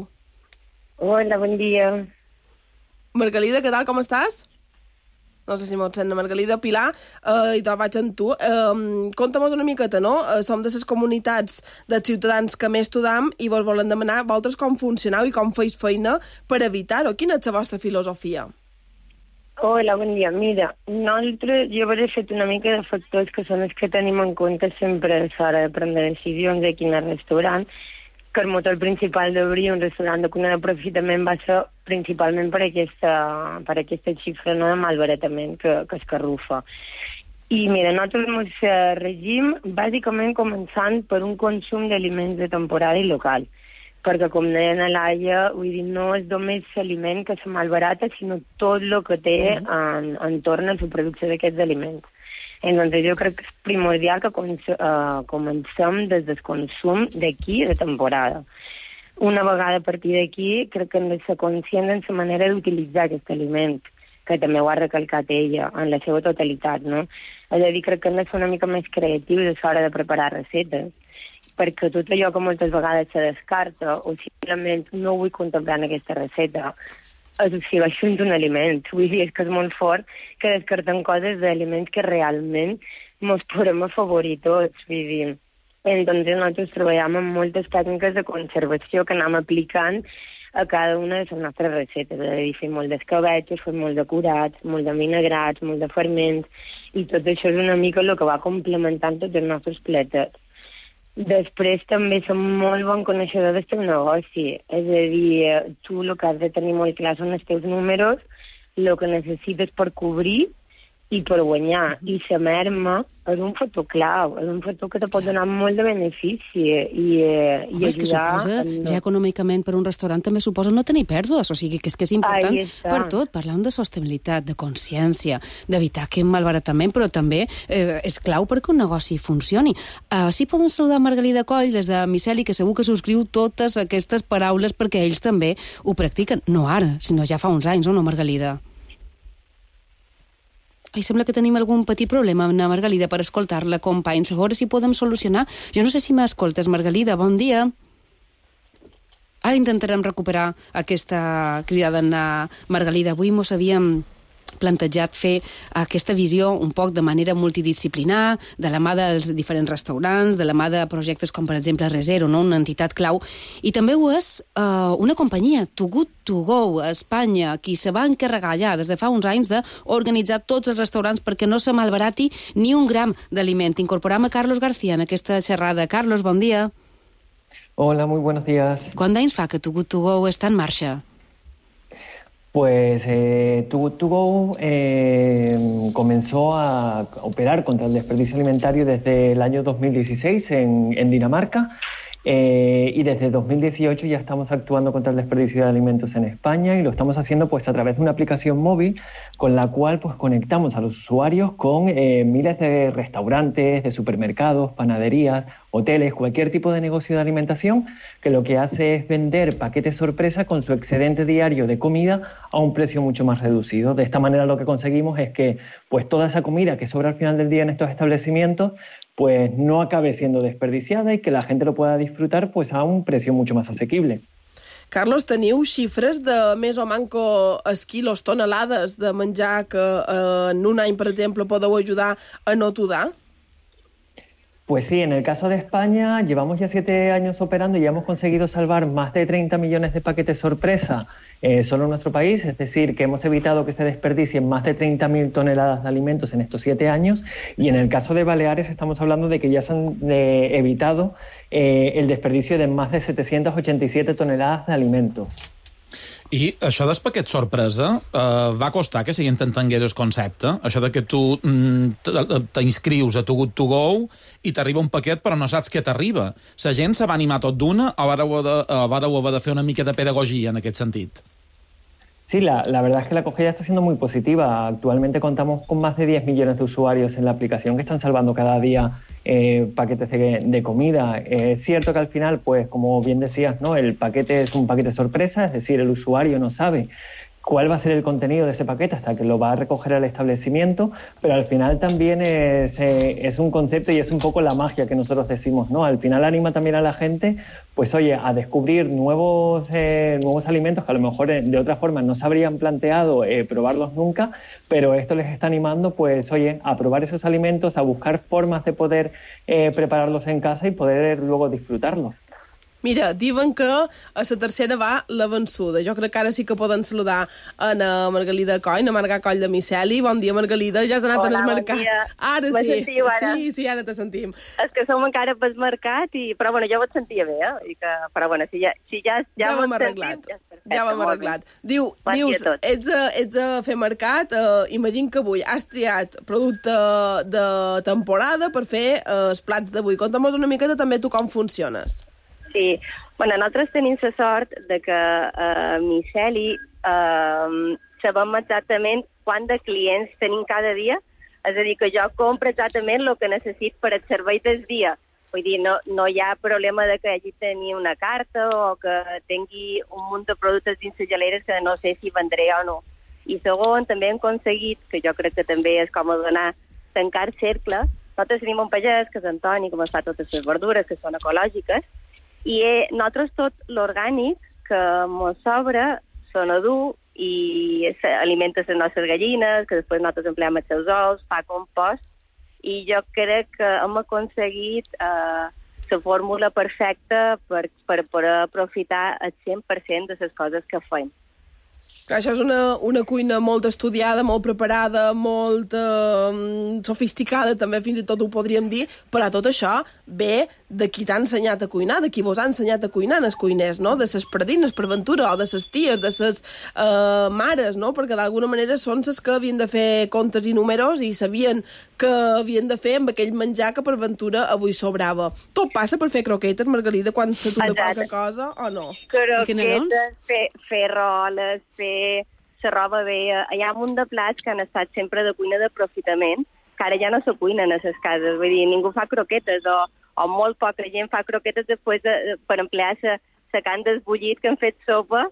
Hola, bon dia. Margalida, què tal, com estàs? No sé si m'ho sent, Margalida. Pilar, eh, i te vaig amb tu. Eh, Conta-mos una miqueta, no? Eh, som de les comunitats de ciutadans que més tudam i vos volen demanar vosaltres com funcioneu i com feis feina per evitar-ho. Quina és la vostra filosofia? Hola, bon dia. Mira, nosaltres, jo he fet una mica de factors que són els que tenim en compte sempre a l'hora de prendre decisions aquí en el restaurant, que el motor principal d'obrir un restaurant de cuina d'aprofitament va ser principalment per aquesta, per aquesta xifra, no, de malbaratament que, que es carrufa. I mira, nosaltres el nostre regim, bàsicament començant per un consum d'aliments de temporada i local, perquè, com deia a Laia, vull dir, no és només l'aliment que se malbarata, sinó tot el que té en, entorn a la producció d'aquests aliments. Entonces, jo crec que és primordial que uh, comencem des del consum d'aquí, de temporada. Una vegada a partir d'aquí, crec que hem de ser conscients en la manera d'utilitzar aquest aliment, que també ho ha recalcat ella, en la seva totalitat, no? És a dir, crec que hem de ser una mica més creatius a l'hora de preparar recetes, perquè tot allò que moltes vegades se descarta o simplement no vull contemplar en aquesta receta es segueix un aliment. Vull dir, és que és molt fort que descartem coses d'aliments que realment ens podem afavorir tots. Vull dir, entonces nosaltres treballem amb moltes tècniques de conservació que anem aplicant a cada una de les nostres recetes. És a dir, fem molt d'escabetxos, fem molt de curats, molt de vinagrats, molt de ferments, i tot això és una mica el que va complementant tots els nostres platets. Després també som molt bon coneixedor del teu negoci, és a dir, tu el que has de tenir molt clar són els teus números, el que necessites per cobrir i per guanyar. I la merma és un factor clau, és un factor que te pot donar molt de benefici i, i Home, és que suposa, en... ja econòmicament per un restaurant també suposa no tenir pèrdues, o sigui que és que és important per tot, parlant de sostenibilitat, de consciència, d'evitar aquest malbaratament, però també eh, és clau perquè un negoci funcioni. Uh, sí podem saludar Margalida Coll des de Miceli, que segur que subscriu totes aquestes paraules perquè ells també ho practiquen, no ara, sinó ja fa uns anys, o no, Margalida? Ai, sembla que tenim algun petit problema, Anna Margalida, per escoltar-la, companys. A veure si podem solucionar. Jo no sé si m'escoltes, Margalida. Bon dia. Ara intentarem recuperar aquesta cridada d'Anna Margalida. Avui mos havíem plantejat fer aquesta visió un poc de manera multidisciplinar, de la mà dels diferents restaurants, de la mà de projectes com, per exemple, Resero, no? Una entitat clau. I també ho és uh, una companyia, Too Good To Go, a Espanya, qui se va encarregar ja des de fa uns anys d'organitzar tots els restaurants perquè no se malbarati ni un gram d'aliment. Incorporam a Carlos García en aquesta xerrada. Carlos, bon dia. Hola, muy buenos días. Quant d'anys fa que Too Good To Go està en marxa? Pues eh, Too Good To Go eh, comenzó a operar contra el desperdicio alimentario desde el año dos mil dieciséis en, en Dinamarca eh, y desde dos mil dieciocho ya estamos actuando contra el desperdicio de alimentos en España y lo estamos haciendo pues a través de una aplicación móvil con la cual pues conectamos a los usuarios con eh, miles de restaurantes, de supermercados, panaderías, hoteles, cualquier tipo de negocio de alimentación que lo que hace es vender paquetes sorpresa con su excedente diario de comida a un precio mucho más reducido. De esta manera lo que conseguimos es que pues toda esa comida que sobra al final del día en estos establecimientos pues no acabe siendo desperdiciada y que la gente lo pueda disfrutar pues a un precio mucho más asequible. Carlos, teniu xifres de més o manco els quilos, tonelades de menjar que eh, en un any, per exemple, podeu ajudar a no tudar? Pues sí, en el caso de España llevamos ya siete años operando y ya hemos conseguido salvar más de treinta millones de paquetes sorpresa eh, solo en nuestro país, es decir, que hemos evitado que se desperdicien más de treinta mil toneladas de alimentos en estos siete años y en el caso de Baleares estamos hablando de que ya se han eh, evitado eh, el desperdicio de más de setecientas ochenta y siete toneladas de alimentos. I això del paquet sorpresa eh, va costar que s'hi entengués el concepte? Això de que tu mm, t'inscrius a Too Good To Go i t'arriba un paquet però no saps què t'arriba. La gent se va animar tot d'una o vareu haver de fer una mica de pedagogia en aquest sentit? Sí, la, la verdad es que la acogida está siendo muy positiva. Actualmente contamos con más de diez millones de usuarios en la aplicación que están salvando cada día eh, paquetes de, de comida. Eh, es cierto que al final, pues como bien decías, ¿no? El paquete es un paquete sorpresa, es decir, el usuario no sabe cuál va a ser el contenido de ese paquete hasta que lo va a recoger al establecimiento, pero al final también es, eh, es un concepto y es un poco la magia que nosotros decimos, ¿no? Al final anima también a la gente, pues oye, a descubrir nuevos, eh, nuevos alimentos que a lo mejor eh, de otra forma no se habrían planteado eh, probarlos nunca, pero esto les está animando, pues oye, a probar esos alimentos, a buscar formas de poder eh, prepararlos en casa y poder luego disfrutarlos. Mira, diuen que a la tercera va la vençuda. Jo crec que ara sí que poden saludar a na Margalida Coll, a Marga Coll de Miceli. Bon dia, Margalida. Ja has anat Hola, al mercat. Bon dia. Ara Me sí. sentiu, ara? Sí, sí, ara te sentim. És que som encara pel mercat, i... però bueno, jo ho et sentia bé, eh? I que... Però bueno, si ja, si ja, ja, Ja ho hem mos arreglat. sentim, ja és perfecte. Ja ho hem arreglat. Diu, Bon dia dius, a tots. ets a, ets a fer mercat, eh, imagino que avui has triat producte de temporada per fer eh, els plats d'avui. Conta'm una miqueta també tu com funciones. Sí, bueno, nosaltres tenim la sort de que a uh, Miceli uh, sabem exactament quant de clients tenim cada dia, és a dir, que jo compro exactament el que necessit per al servei del dia. Vull dir, no, no hi ha problema de que hagi de tenir una carta o que tingui un munt de productes dins les geleres que no sé si vendré o no. I segon, també hem aconseguit, que jo crec que també és com donar tancar cercle, nosaltres tenim un pagès, que és Antoni, que ens fa totes les verdures, que són ecològiques, i eh, nosaltres tot l'orgànic que ens sobra se n'adú i alimenta les nostres gallines, que després nosaltres empleem els seus ous, fa compost, i jo crec que hem aconseguit eh, la fórmula perfecta per, per, per aprofitar el cent per cent de les coses que fem. Clar, això és una, una cuina molt estudiada, molt preparada, molt eh, sofisticada, també fins i tot ho podríem dir, però tot això ve de qui t'ha ensenyat a cuinar, de qui vos ha ensenyat a cuinar els cuiners, no? De ses predines, per ventura, o de ses ties, de ses eh, mares, no? Perquè d'alguna manera són ses que havien de fer comptes i números i sabien que havien de fer amb aquell menjar que per ventura avui sobrava. Tot passa per fer croquetes, Margalida, quan se tu de qualque cosa, o no? Croquetes, fer, fer roles, fer la roba bé. Hi ha un munt de plats que han estat sempre de cuina d'aprofitament, que ara ja no se cuinen a les cases. Vull dir, ningú fa croquetes, o, o molt poca gent fa croquetes després de, per emplear la carn desbullit que han fet sopa,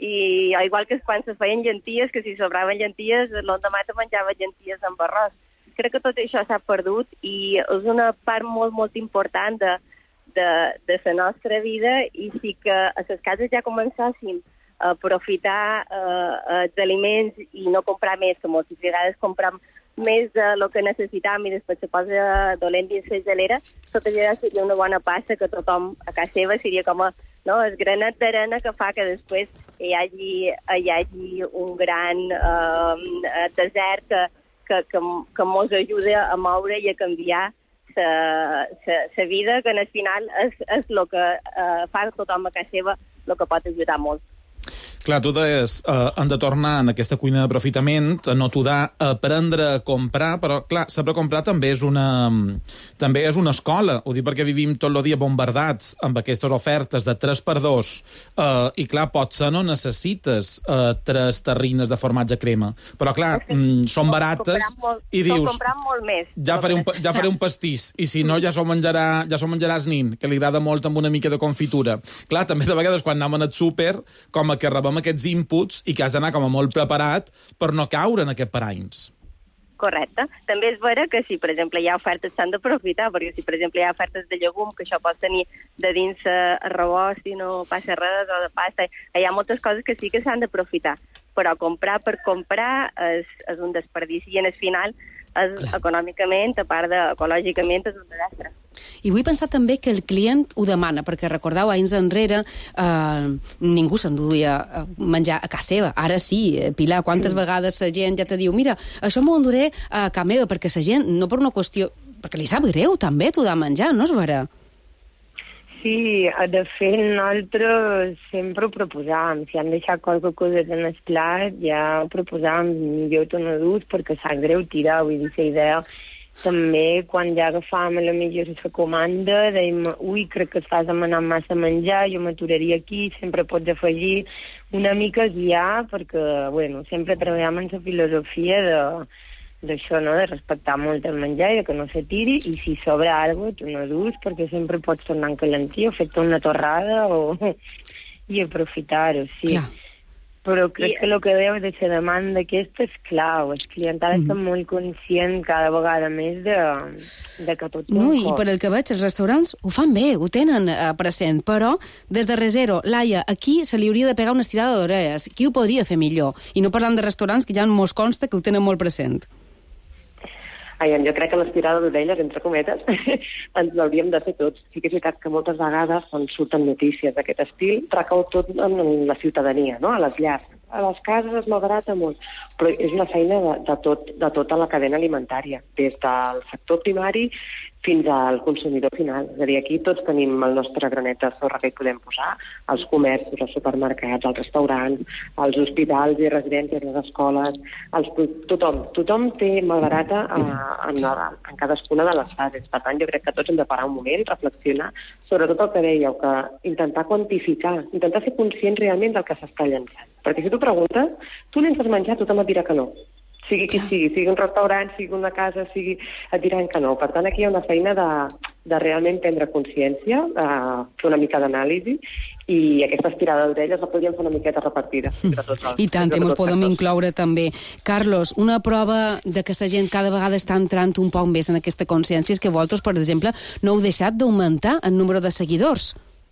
i igual que quan se feien llenties, que si sobraven llenties, l'endemà te menjava llenties amb arròs. Crec que tot això s'ha perdut i és una part molt, molt important de, de, de la nostra vida, i sí que a les cases ja començàssim a aprofitar eh, els aliments i no comprar més, que moltes vegades compram més del que necessitam i després se posa dolent dins la gelera. Tot això seria una bona passa, que tothom a casa seva seria com a, no, el granet d'arena que fa que després hi hagi, hi hagi un gran eh, desert que, que, que, que mos ajuda a moure i a canviar la vida, que al final és, és el que eh, fa tothom a casa seva, el que pot ajudar molt. Clar, tu deies, eh, hem de tornar en aquesta cuina d'aprofitament, no t'ho da aprendre a comprar, però clar, saber comprar també és una també és una escola, ho dic perquè vivim tot el dia bombardats amb aquestes ofertes de tres per dos, eh, i clar, potser no necessites eh, tres terrines de formatge crema, però clar, mm, són barates molt, i dius, molt més, ja faré, un, ja faré un pastís, i si no ja s'ho menjarà, ja s'ho menjaràs nin, que li agrada molt amb una mica de confitura. Clar, també de vegades quan anem al súper, com a que rebem aquests inputs i que has d'anar com a molt preparat per no caure en aquest paranys. Correcte. També és vera que si, per exemple, hi ha ofertes, s'han d'aprofitar, perquè si, per exemple, hi ha ofertes de llegum, que això pots tenir de dins arrebost i no passa res, o de pasta, hi ha moltes coses que sí que s'han d'aprofitar, però comprar per comprar és, és un desperdici, i en el final és, econòmicament, a part d'ecològicament, és un desastre. I vull pensar també que el client ho demana, perquè recordeu, anys enrere eh, ningú s'enduia a menjar a casa seva. Ara sí, Pilar, quantes mm. vegades la gent ja te diu, mira, això m'ho enduré a casa meva, perquè la gent, no per una qüestió, perquè li sap greu també t'ho de menjar, no és vera? Sí, de fet, nosaltres sempre ho proposàvem. Si han deixat qualque cosa en el plat, ja ho proposàvem, millor tu no dus, perquè sap greu tirar, vull dir, la idea. També, quan ja agafàvem a la millor la comanda, dèiem, ui, crec que estàs demanant massa menjar, jo m'aturaria aquí, sempre pots afegir una mica ja, perquè, bueno, sempre treballem en la filosofia de... d'això, no?, de respectar molt el menjar i de que no se tiri, i si sobra alguna cosa, tu no dus, perquè sempre pots tornar en calentí o fer-te una torrada o... i aprofitar-ho, sí. Clar. Però crec I... que el que deu de la demanda aquesta és clau. El cliental mm. està molt conscient cada vegada més de, de que tot no, i per el que veig, els restaurants ho fan bé, ho tenen uh, present, però des de Resero, Laia, aquí se li hauria de pegar una estirada d'orelles. Qui ho podria fer millor? I no parlant de restaurants, que ja mos consta que ho tenen molt present. Ai, jo crec que l'estirada d'orelles, entre cometes, ens l'hauríem de fer tots. Sí que és veritat que moltes vegades quan surten notícies d'aquest estil, recau tot en la ciutadania, no?, a les llars. A les cases es malbarata molt, però és una feina de, de, tot, de tota la cadena alimentària, des del sector primari fins al consumidor final. És a dir, aquí tots tenim el nostre granet de sorra que hi podem posar, els comerços, els supermercats, els restaurants, els hospitals i residències, les escoles, els, tothom. Tothom té malbarata a, en, en cadascuna de les fases. Per tant, jo crec que tots hem de parar un moment, reflexionar, sobretot el que dèieu, que intentar quantificar, intentar ser conscients realment del que s'està llançant. Perquè si tu preguntes, tu llences menjar, tothom et dirà que no. Sigui qui sigui, sigui un restaurant, sigui una casa, sigui et diran que no. Per tant, aquí hi ha una feina de, de realment prendre consciència, de fer una mica d'anàlisi, i aquesta estirada d'orelles la podríem fer una miqueta repartida. Entre tots els, I tant, ens podem sectors. Incloure també. Carlos, una prova de que la gent cada vegada està entrant un poc més en aquesta consciència és que vosaltres, per exemple, no heu deixat d'augmentar el número de seguidors.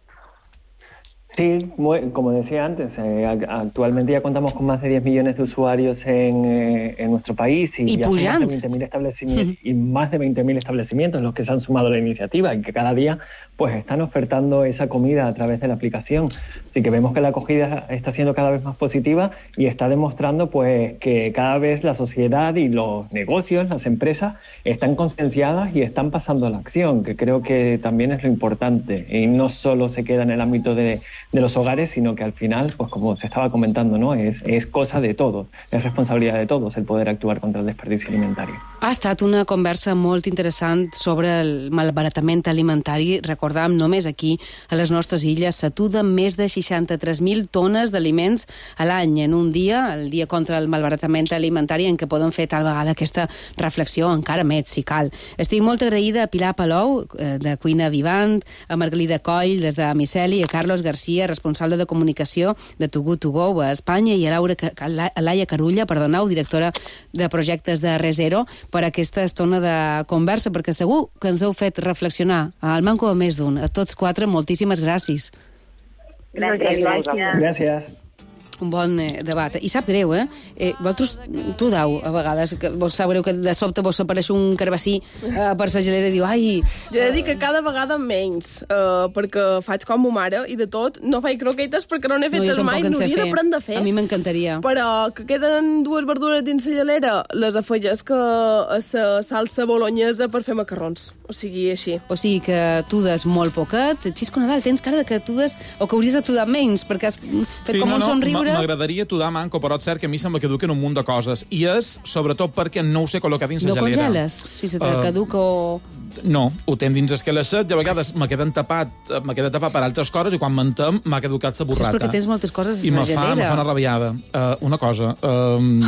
Sí, muy, como decía antes, eh, actualmente ya contamos con más de diez millones de usuarios en, eh, en nuestro país y, y, ya más de veinte mil establecimientos, sí. y más de veinte mil establecimientos los que se han sumado a la iniciativa y que cada día pues están ofertando esa comida a través de la aplicación. Así que vemos que la acogida está siendo cada vez más positiva y está demostrando pues que cada vez la sociedad y los negocios, las empresas, están concienciadas y están pasando a la acción, que creo que también es lo importante. Y no solo se queda en el ámbito de de los hogares, sino que al final, pues como se estaba comentando, ¿no? Es, es cosa de todos, es responsabilidad de todos el poder actuar contra el desperdici alimentari. Ha estat una conversa molt interessant sobre el malbaratament alimentari. Recordam, només aquí, a les nostres illes, s'atura més de seixanta-tres mil tones d'aliments a l'any en un dia, el dia contra el malbaratament alimentari, en què podem fer tal vegada aquesta reflexió encara més, si cal. Estic molt agraïda a Pilar Palou, de Cuina Vivant, a Margalida Coll, des de Miceli, a Carlos Garcia, responsable de comunicació de Too Good To Go a Espanya, i a Laura, a Laia Carulla, perdoneu, directora de projectes de Resero, per aquesta estona de conversa, perquè segur que ens heu fet reflexionar. Al manco de més d'un. A tots quatre, moltíssimes gràcies. Gràcies. Gràcies. Gràcies. Un bon eh, debat. I sap greu, eh? eh vosaltres, tu dau, a vegades, que vos sap greu que de sobte vos apareix un carbassí eh, per sa gelera i diu, ai... Jo he de dir que cada vegada menys, eh, perquè faig com ma mare, i de tot, no faig croquetes perquè no n'he fetes no, mai, n'hauria d'aprendre a fer. A mi m'encantaria. Però que queden dues verdures dins la gelera, les afegeix que a la salsa bolonyesa per fer macarrons. O sigui, així. O sigui que tu des molt poquet. Xisco Nadal, tens cara que tu des, o que hauries de tudar menys, perquè has fet sí, com no, un somriure... M'agradaria tudar manco, però és cert que a mi se'm caduquen un munt de coses. I és, sobretot, perquè no ho sé col·locar dins la no gelera. No congeles? Si se te uh, caduca o... No, ho tenc dins el calacet i a vegades me queden tapat, me queda tapat per altres coses i quan mentem m'ha caducat la burrata. Això és perquè tens moltes coses a la gelera. I me fa una rabiada. Uh, una cosa... Um,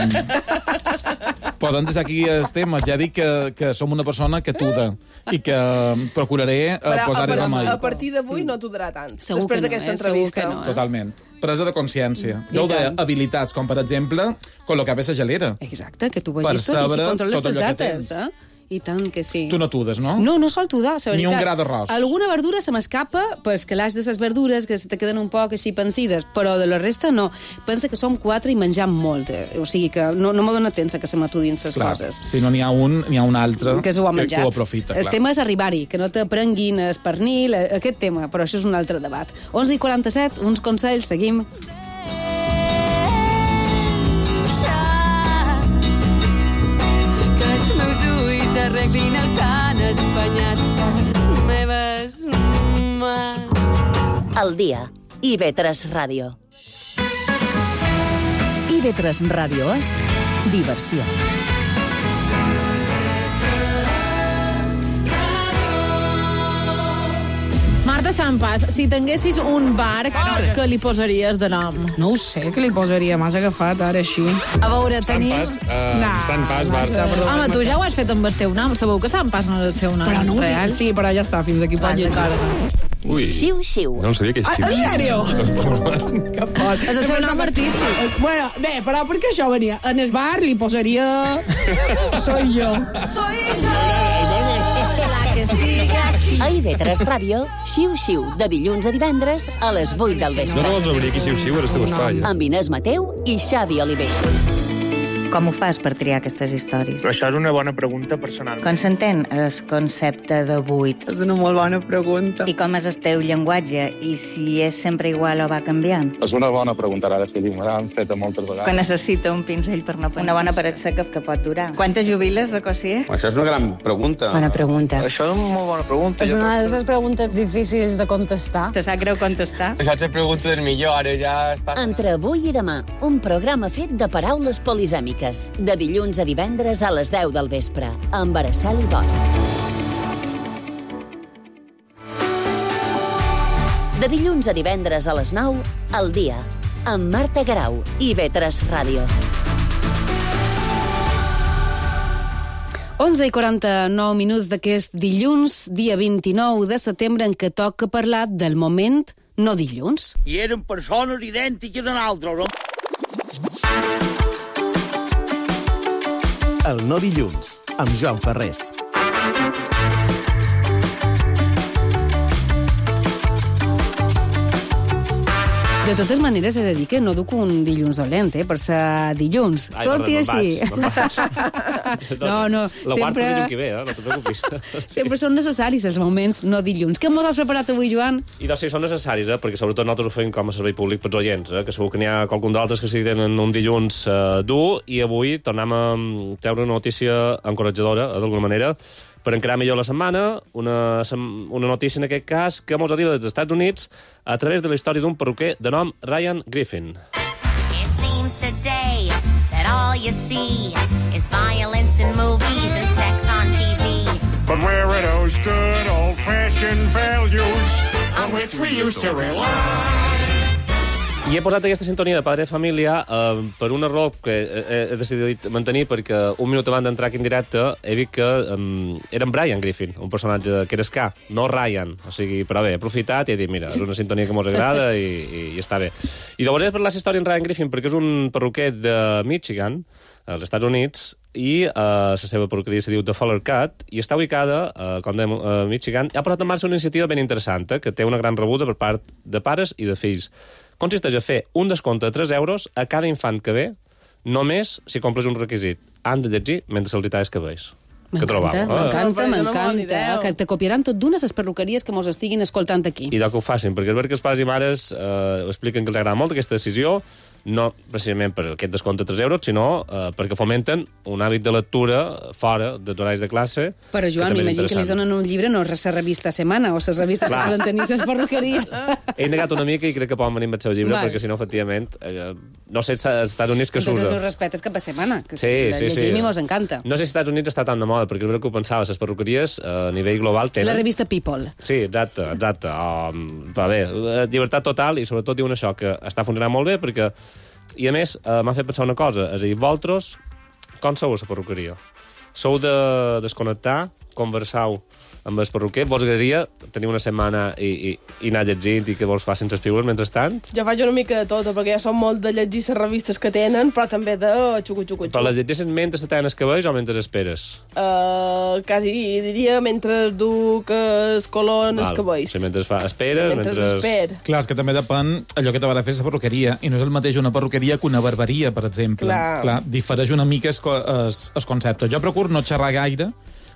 poden deixar aquí el tema. Ja dic que, que som una persona que tuda i que procuraré uh, posar-hi remei. A partir d'avui no tudarà tant. Segur després no, d'aquesta eh? entrevista. No, eh? Totalment. Presa de consciència. Jo ho deia, habilitats, com per exemple, col·locar bé la gelera. Exacte, que tu vegis tot i si controles les dates, eh? I tant que sí. Tu no tudes, no? No, no sol tudar, la veritat. Ni un gra d'arròs. Alguna verdura se m'escapa, pues que l'has de les verdures, que se te queden un poc així pensides, però de la resta no. Pensa que som quatre i menjam molt. Eh? O sigui que no, no m'ho dona temps que se m'atudin les coses. Si no n'hi ha un, n'hi ha un altre que, que, que ho aprofita. El clar. tema és arribar-hi, que no t'aprenguin el pernil, aquest tema, però això és un altre debat. onze i quaranta-set, uns consells, seguim. Arreglin el tan espanyat, les meves mans. El dia. I V tres Ràdio. I V tres Ràdio és diversió. Marta Sampas, si tinguessis un bar, Bar. que li posaries de nom? No ho sé, què li posaria? M'has agafat ara així. A veure, tenim... Sant Pas, uh, Sant Pas, Marta. Home, tu ja ho has fet amb el teu nom. Sabeu que Sant Pas no és el teu nom Però no ho real? dic. Sí, però ja està, fins aquí pot llegir. Ui. Xiu-xiu. No sabia que és Ah, xiu. en sèrio? Que fort. És el seu nom artístic. Bueno, bé, però perquè això venia? En el bar li posaria... Soy yo. Soy yo. La que sigue aquí. A I V tres Ràdio, xiu-xiu, de dilluns a divendres a les vuit del vespre. No te vols obrir aquí xiu-xiu, ara esteu espai. Amb Inés Mateu i Xavi Oliver. Com ho fas per triar aquestes històries? Però això és una bona pregunta personal. Com s'entén el concepte de buit? És una molt bona pregunta. I com és el teu llenguatge? I si és sempre igual o va canviant? És una bona pregunta, ara sí, me l'han fet moltes vegades. Quan necessita un pinzell per no pensar. Una bona paret seca que pot durar. Quantes jubiles de cosier? Això és una gran pregunta. Bona pregunta. Això és una molt bona pregunta. És una de les preguntes difícils de contestar. Te sap greu contestar? Això és la pregunta del millor, ara ja està... Entre avui i demà, un programa fet de paraules polisèmiques. De dilluns a divendres a les deu del vespre, amb Araceli Bosch. De dilluns a divendres a les nou, El dia, amb Marta Garau, I V tres Ràdio. onze i quaranta-nou minuts d'aquest dilluns, dia vint-i-nou de setembre, en què toca parlar del moment no dilluns. I eren persones idèntiques a nosaltres, no? El no dilluns, amb Joan Ferrés. De totes maneres, he de dir que no duc un dilluns dolent, eh, per ser dilluns. Ai, Tot i me'n així. vaig, me'n vaig. No, no, La guardo sempre... dilluns que ve, eh? No te preocupis. Sempre són necessaris els moments no dilluns. Què mos has preparat avui, Joan? I doncs sí, són necessaris, eh? Perquè sobretot nosaltres ho fem com a servei públic pels oients, eh? Que segur que n'hi ha qualcun d'altres que sí tenen un dilluns eh, dur, i avui tornem a treure una notícia encoratjadora, eh, d'alguna manera, per encarar millor la setmana, una, una notícia en aquest cas que mos arriba dels Estats Units a través de la història d'un perruquer de nom Ryan Griffin. It seems today that all you see is violence in movies and sex on T V. But where are those good old-fashioned values on which we used to rely? I he posat aquesta sintonia de Padre Família eh, per un error que he, he decidit mantenir, perquè un minut abans d'entrar aquí en directe he dit que um, era en Brian Griffin, un personatge que era escà, no Ryan. O sigui, però bé, he aprofitat i he dit, mira, és una sintonia que mos agrada i, i, i està bé. I llavors he parlat la història en Ryan Griffin perquè és un perruquer de Michigan, als Estats Units, i uh, la seva perruqueria se diu The Fuller Cut, i està ubicada a uh, Condé, uh, Michigan. Ha posat en marxa una iniciativa ben interessant, eh, que té una gran rebuda per part de pares i de fills. Consisteix a fer un descompte de tres euros a cada infant que ve, només si comples un requisit. Han de llegir mentre se'ls talla els cabells. M'encanta, m'encanta, m'encanta. Que te copiaran tot d'unes les perruqueries que mos estiguin escoltant aquí. I de que ho facin, perquè és veritat que els pares i mares eh, expliquen que els agrada molt aquesta decisió, no precisament per aquest descompte de tres euros, sinó eh, perquè fomenten un hàbit de lectura fora dels horaris de classe. Però, Joan, m'imagino que li donen un llibre, no la revista Setmana, o les revistes que solen tenir les perruqueries. He negat una mica i crec que poden venir amb el seu llibre, Val. perquè si no, efectivament, eh, no sé als Estats Units que s'usa. Entonces no respetes cap a Setmana, que sí, la sí, llegim sí. i mos encanta. No sé si als Estats Units està tan de moda, perquè és veritat que ho pensava, les perruqueries eh, a nivell global tenen... La revista People. Sí, exacte, exacte. Um, però bé, llibertat total, i sobretot diuen això, que està funcionant molt bé, perquè... I a més, eh, m'ha fet pensar una cosa, és a dir, vosaltres, com sou a la perruqueria? Sou de desconnectar, conversau amb el perruquer, vos agradaria tenir una setmana i, i, i anar llegint i que vos facin les piules mentrestant? Jo faig una mica de tot, perquè ja som molt de llegir les revistes que tenen, però també de xucu-xucu-xucu. Però les llegeixes mentre te tallen els cabells o mentre esperes? Uh, quasi diria mentre duc els colons els cabells. Sí, mentre fa, esperes, mentre... mentre... Espera. Clar, és que també depèn allò que t'haurà fer la perruqueria, i no és el mateix una perruqueria que una barberia, per exemple. Clar. Clar, difereix una mica el, el, el concepte. Jo procuro no xerrar gaire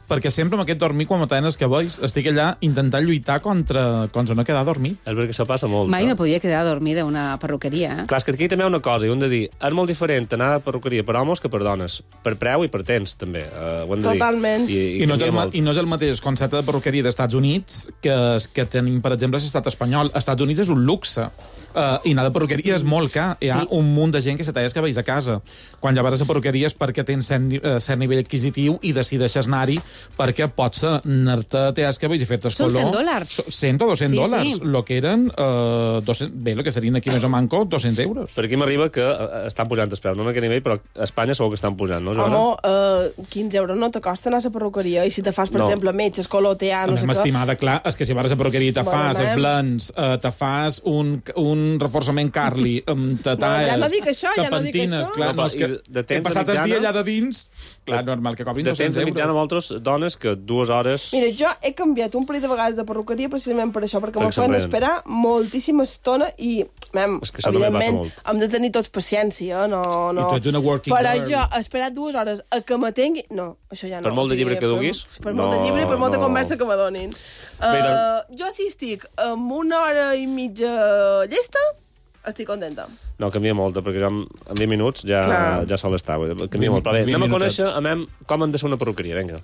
perquè sempre amb aquest dormir quan m'atenen els cabells estic allà intentant lluitar contra, contra no quedar dormit. És perquè això passa molt. Mai me podia quedar dormida a una perruqueria, eh? Clar, és que aquí també hi ha una cosa, i ho hem de dir, és molt diferent anar a perruqueria per homes que per dones, per preu i per temps, també. Uh, ho hem de Totalment. dir. I, I, no és el, molt. I no és el mateix concepte de perruqueria dels Estats Units que, que tenim, per exemple, a l'estat espanyol. Als Estats Units és un luxe. Uh, I anar de perruqueria és molt car. Hi ha Sí. un munt de gent que se talla els cabells a casa. Quan ja vas a perruqueria és perquè tens cert, ni- eh, cert nivell adquisitiu i decideixes anar-hi perquè pots anar-te a tallar els cabells i fer-te el Són color. cent dòlars. So- cent o dos-cents Sí, dòlars. sí. Lo que eren, uh, dos-cents, bé, lo que serien aquí més o manco, dos-cents euros. Per aquí m'arriba que uh, estan pujant els preus, no en aquest nivell, però a Espanya segur que estan pujant, no, Joana? Home, uh, quinze euros no te costa anar a la perruqueria. I si te fas, per No. exemple, metges, colotear, no sé Anem, què... estimada, clar, és que si vas a la perruqueria i te Bueno, fas els anem. blends, eh, te fas un, un reforçament Carly, um, te talles, ja no dic això, te ja no dic pentines, això. clar, No, no, és i que de- de he temps passat de el dia mitjana- allà de dins, clar, normal que cobrin De dos-cents temps de euros. mitjana, vosaltres, dones, que dues hores... Mira, jo he canviat un parell de vegades de perruqueria precisament per això, perquè Perquè me feien s'enreden. esperar moltíssima estona i, mem, És que això també passa evidentment, molt. hem de tenir tots paciència, no... no. I tu ets una working Però girl. jo he esperat dues hores a que m'atengui... No, això ja no. Per molt de llibre que per- duguis, Per, molt de no- llibre i per molta no. conversa que me donin. Bé, Uh, jo si estic amb una hora i mitja llesta, estic contenta. No, canvia molt, perquè ja en, en vint minuts ja, Clar. ja sol estar. Vull dir, Canvia vint- molt. Però bé, vint anem a minutets. conèixer amem, com han de ser una perruqueria. Vinga.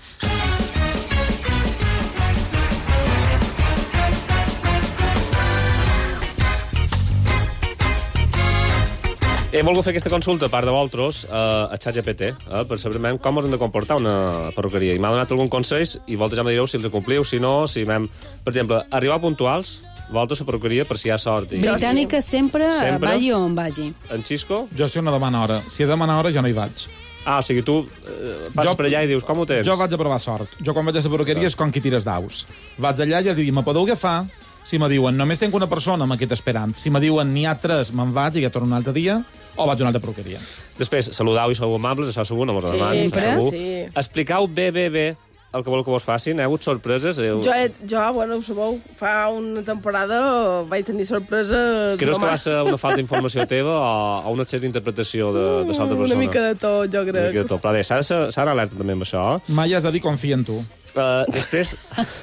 He volgut fer aquesta consulta, a part de vosaltres, eh, a ChatGPT, eh, per saber mem, com us hem de comportar una perruqueria. I m'ha donat algun consells i vosaltres ja me direu si els compliu, si no, si mem... Per exemple, arribar puntuals, vosaltres a perruqueria per si hi ha sort. I... Britànica sempre, Sempre? vagi on vagi. En Xisco? Jo si una demana hora. Si he de demanar hora, jo no hi vaig. Ah, o sigui, tu eh, passes Jo- per allà i dius, com ho tens? Jo vaig a provar sort. Jo quan vaig a la perruqueria és com qui tires daus. Vaig allà i els dic, me podeu agafar? Si me diuen, només tinc una persona amb aquest esperant. Si me diuen, n'hi ha tres, me'n vaig i ja torno un altre dia, o vaig a una altra perruqueria. Després, saludau i sou amables, això segur, no mos Sí, demanen, sempre, segur. sí. Explicau bé, bé, bé el que vol que vos facin. Hi ha hagut sorpreses? Heu... Jo, he, jo, bueno, ho sabeu, fa una temporada vaig tenir sorpreses... Creus que home, va ser una falta d'informació teva o, o un excés d'interpretació de, de l'altra persona? Una mica de tot, jo Una crec. mica de tot. Però bé, s'ha de ser- s'ha d'anar alerta també amb això. Mai has de dir confia en tu. Uh, després,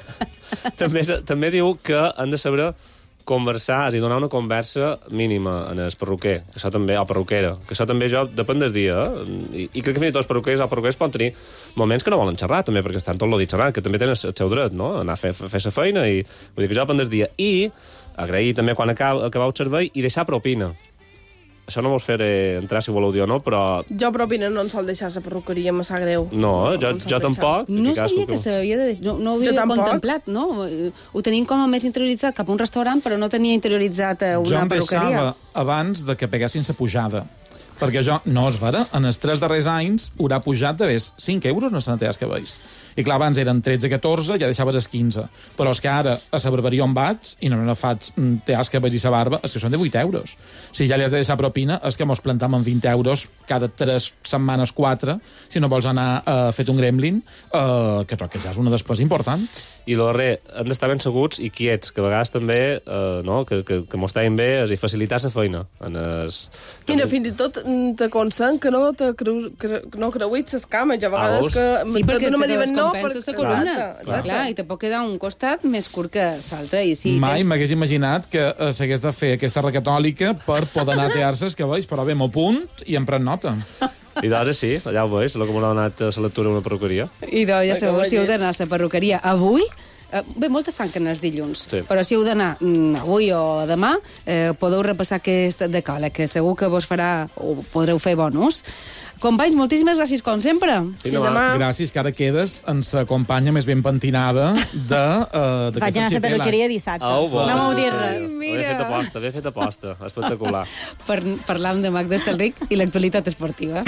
també, també diu que han de saber conversar, és a dir, donar una conversa mínima en el perruquer, que això també, o perruquera, que això també jo, depèn del dia, eh? I, i crec que fins i tot els perruquers o perruquers poden tenir moments que no volen xerrar, també, perquè estan tot el dia xerrant, que també tenen el seu dret, no?, anar a fer, fer la feina, i vull dir que això depèn del dia. I agrair també quan acab, acabau el servei i deixar propina. Això no vols fer eh, entrar si voleu dir o no, però Jo, propina, no en sol deixar la perruqueria, me sap greu. no, eh? jo, em sol jo deixar. tampoc. No cadascú sabia que s'havia de... No, no ho Jo havia tampoc. contemplat, no? Eh, Ho tenim com a més interioritzat cap a un restaurant, però no tenia interioritzat a Jo una em perruqueria. deixava abans de que peguessin la pujada. Perquè jo, no és vera, en els tres darrers anys haurà pujat de ves cinc euros no s'han tallat els cabells. I clar, abans eren tretze catorze, ja deixaves els quinze. Però és que ara a la barberia on vaig, i no me faig mm, tallar els cabells i la barba, és que són de vuit euros. Si ja li has de deixar propina, és que mos plantam amb vint euros cada tres setmanes, quatre, si no vols anar a uh, fer un gremlin, uh, que, que ja és una despesa important. I el darrer, han d'estar ben seguts i quiets, que a vegades també, eh, no, que, que, que mos tallen bé, és a dir, facilitar la feina. En es... Mira, fins i tot mm, t'aconsellen que no te creus, que no creuïts les cames. Jo a Ah, vegades veus? que... Sí, perquè no me te diuen no, descompensa la columna. Exacte, Clar, clar, i te pot quedar un costat més curt que l'altre. I si Mai tens... m'hagués imaginat que uh, s'hagués de fer aquesta recatòlica per poder anar a tear-se els cabells, però bé, m'ho punt i em pren nota. I doncs sí, allà ho veus, el que m'ha donat a la lectura una perruqueria. I doncs ja Perquè sabeu, si heu veies. d'anar a la perruqueria avui, eh, bé, moltes tanquen els dilluns, Sí. però si heu d'anar mm, avui o demà, eh, podeu repassar aquest decàleg, que segur que vos farà, o podreu fer bon ús. Companys, moltíssimes gràcies, com sempre. Fins demà. Gràcies, que ara quedes en sa companya més ben pentinada de, uh, Vaig anar a la perruqueria dissabte. Au, bo. No m'heu dit Sí. res. Bé fet aposta, bé fet aposta. Espectacular. Per, parlant de Magda Estelric i l'actualitat esportiva.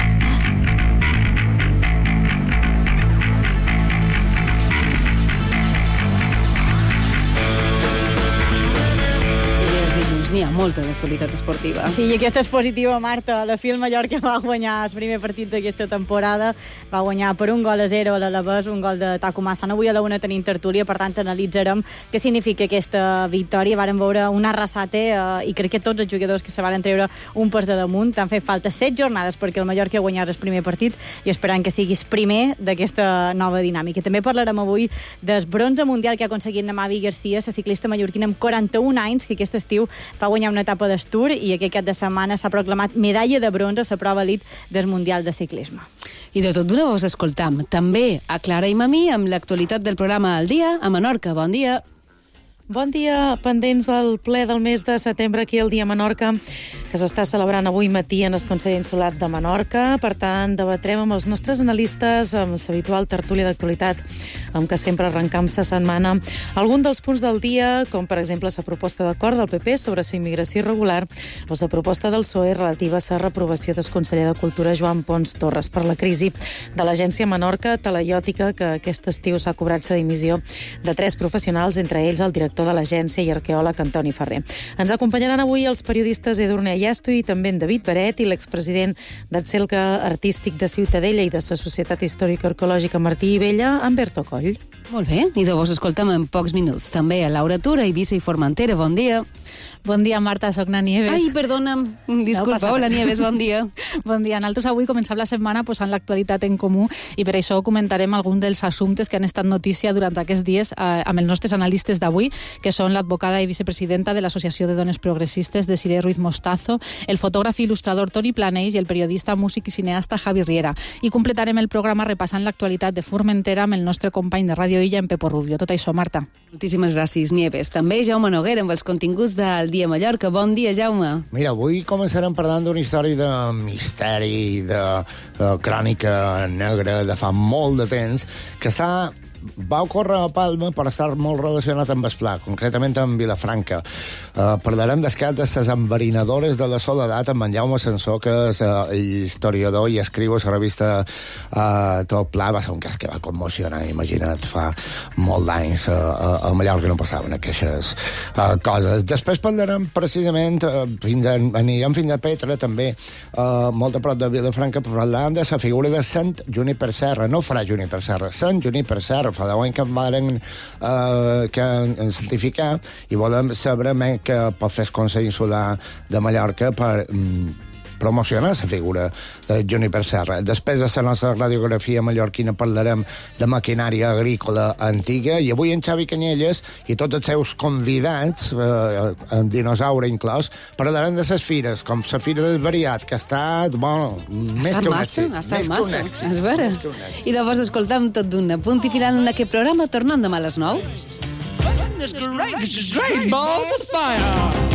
doncs n'hi ha molta d'actualitat esportiva. Sí, i aquesta és positiva, Marta. La Fil Mallorca va guanyar el primer partit d'aquesta temporada, va guanyar per un gol a zero a l'Alavés, un gol de Taco Massana. Avui a la una tenim tertúlia, per tant analitzarem què significa aquesta victòria. Varen veure un Arrasate eh, i crec que tots els jugadors que se varen treure un pas de damunt. T'han fet falta set jornades perquè el Mallorca guanyés el primer partit i esperant que siguis primer d'aquesta nova dinàmica. També parlarem avui del bronze mundial que ha aconseguit Namavi Garcia, la ciclista mallorquina amb quaranta-un anys, que aquest estiu va guanyar una etapa d'Astur i aquest cap de setmana s'ha proclamat medalla de bronze a la prova elit del Mundial de Ciclisme. I de tot d'una vos escoltam també a Clara i Mamí amb l'actualitat del programa Al Dia a Menorca. Bon dia. Bon dia, pendents del ple del mes de setembre aquí al Dia Menorca, que s'està celebrant avui matí en el Consell Insular de Menorca. Per tant, debatrem amb els nostres analistes, amb l'habitual tertúlia d'actualitat, amb què sempre arrencam la setmana, algun dels punts del dia, com per exemple la proposta d'acord del P P sobre la immigració irregular o la proposta del P S O E relativa a la reprovació del conseller de Cultura Joan Pons Torres per la crisi de l'agència Menorca Talaiòtica, que aquest estiu s'ha cobrat la dimissió de tres professionals, entre ells el director de l'agència i arqueòleg Antoni Ferrer. Ens acompanyaran avui els periodistes Edurne Ayasto i també en David Beret i l'expresident del Cercle Artístic de Ciutadella i de la Societat Històrica Arqueològica Martí i Vella, Humberto Coll. Molt bé, i de vos escoltem en pocs minuts. També a Laura Tura, Eivissa i Formentera, bon dia. Bon dia, Marta, soc na Nieves. Ai, perdona'm, disculpa, no, hola Nieves, bon dia. Bon dia, nosaltres avui comencem la setmana posant l'actualitat en comú i per això comentarem algun dels assumptes que han estat notícia durant aquests dies eh, amb els nostres analistes d'avui, que són l'advocada i vicepresidenta de l'Associació de Dones Progressistes, Desiree Ruiz Mostazo, el fotògraf i il·lustrador Toni Planeix i el periodista, músic i cineasta Javi Riera. I completarem el programa repassant l'actualitat de Formentera amb el nostre company de Ràdio Illa, en Pepo Rubio. Tot això, Marta. Moltíssimes gràcies, Nieves. També Jaume Noguera amb els continguts del Dia Mallorca. Bon dia, Jaume. Mira, avui començarem parlant d'una història de misteri, de, de crònica negra de fa molt de temps, que està... va ocórrer a Palma per estar molt relacionat amb el Pla, concretament amb Vilafranca. Uh, parlarem d'escat de les enverinadores de la soledat amb en Jaume Sansó, que és uh, historiador i escriu a la revista uh, Tot Pla. Va ser un cas que va commocionar, imagina't, fa molt d'anys uh, a Mallorca no passaven aquestes uh, coses. Després parlarem precisament, uh, fins a, anirem fins a Petra, també, uh, molt a prop de Vilafranca, parlant de la figura de Sant Juniper Serra, no Fra Juniper Serra, Sant Juniper Serra. Fa deu anys que em varen eh, que certificar i volem saber més que pot fer el Consell Insular de Mallorca per mm, promocionar la figura de Juniper Serra. Després de la nostra radiografia mallorquina parlarem de maquinària agrícola antiga i avui en Xavi Canyelles i tots els seus convidats, eh, en dinosaure inclòs, parlarem de les fires, com la Fira del Variat, que està, bueno, més que un èxit. Ha estat massa, és vera. I llavors escoltam tot d'una punt i final en aquest programa, tornant demà a les nou. Goodness gracious, great balls of fire!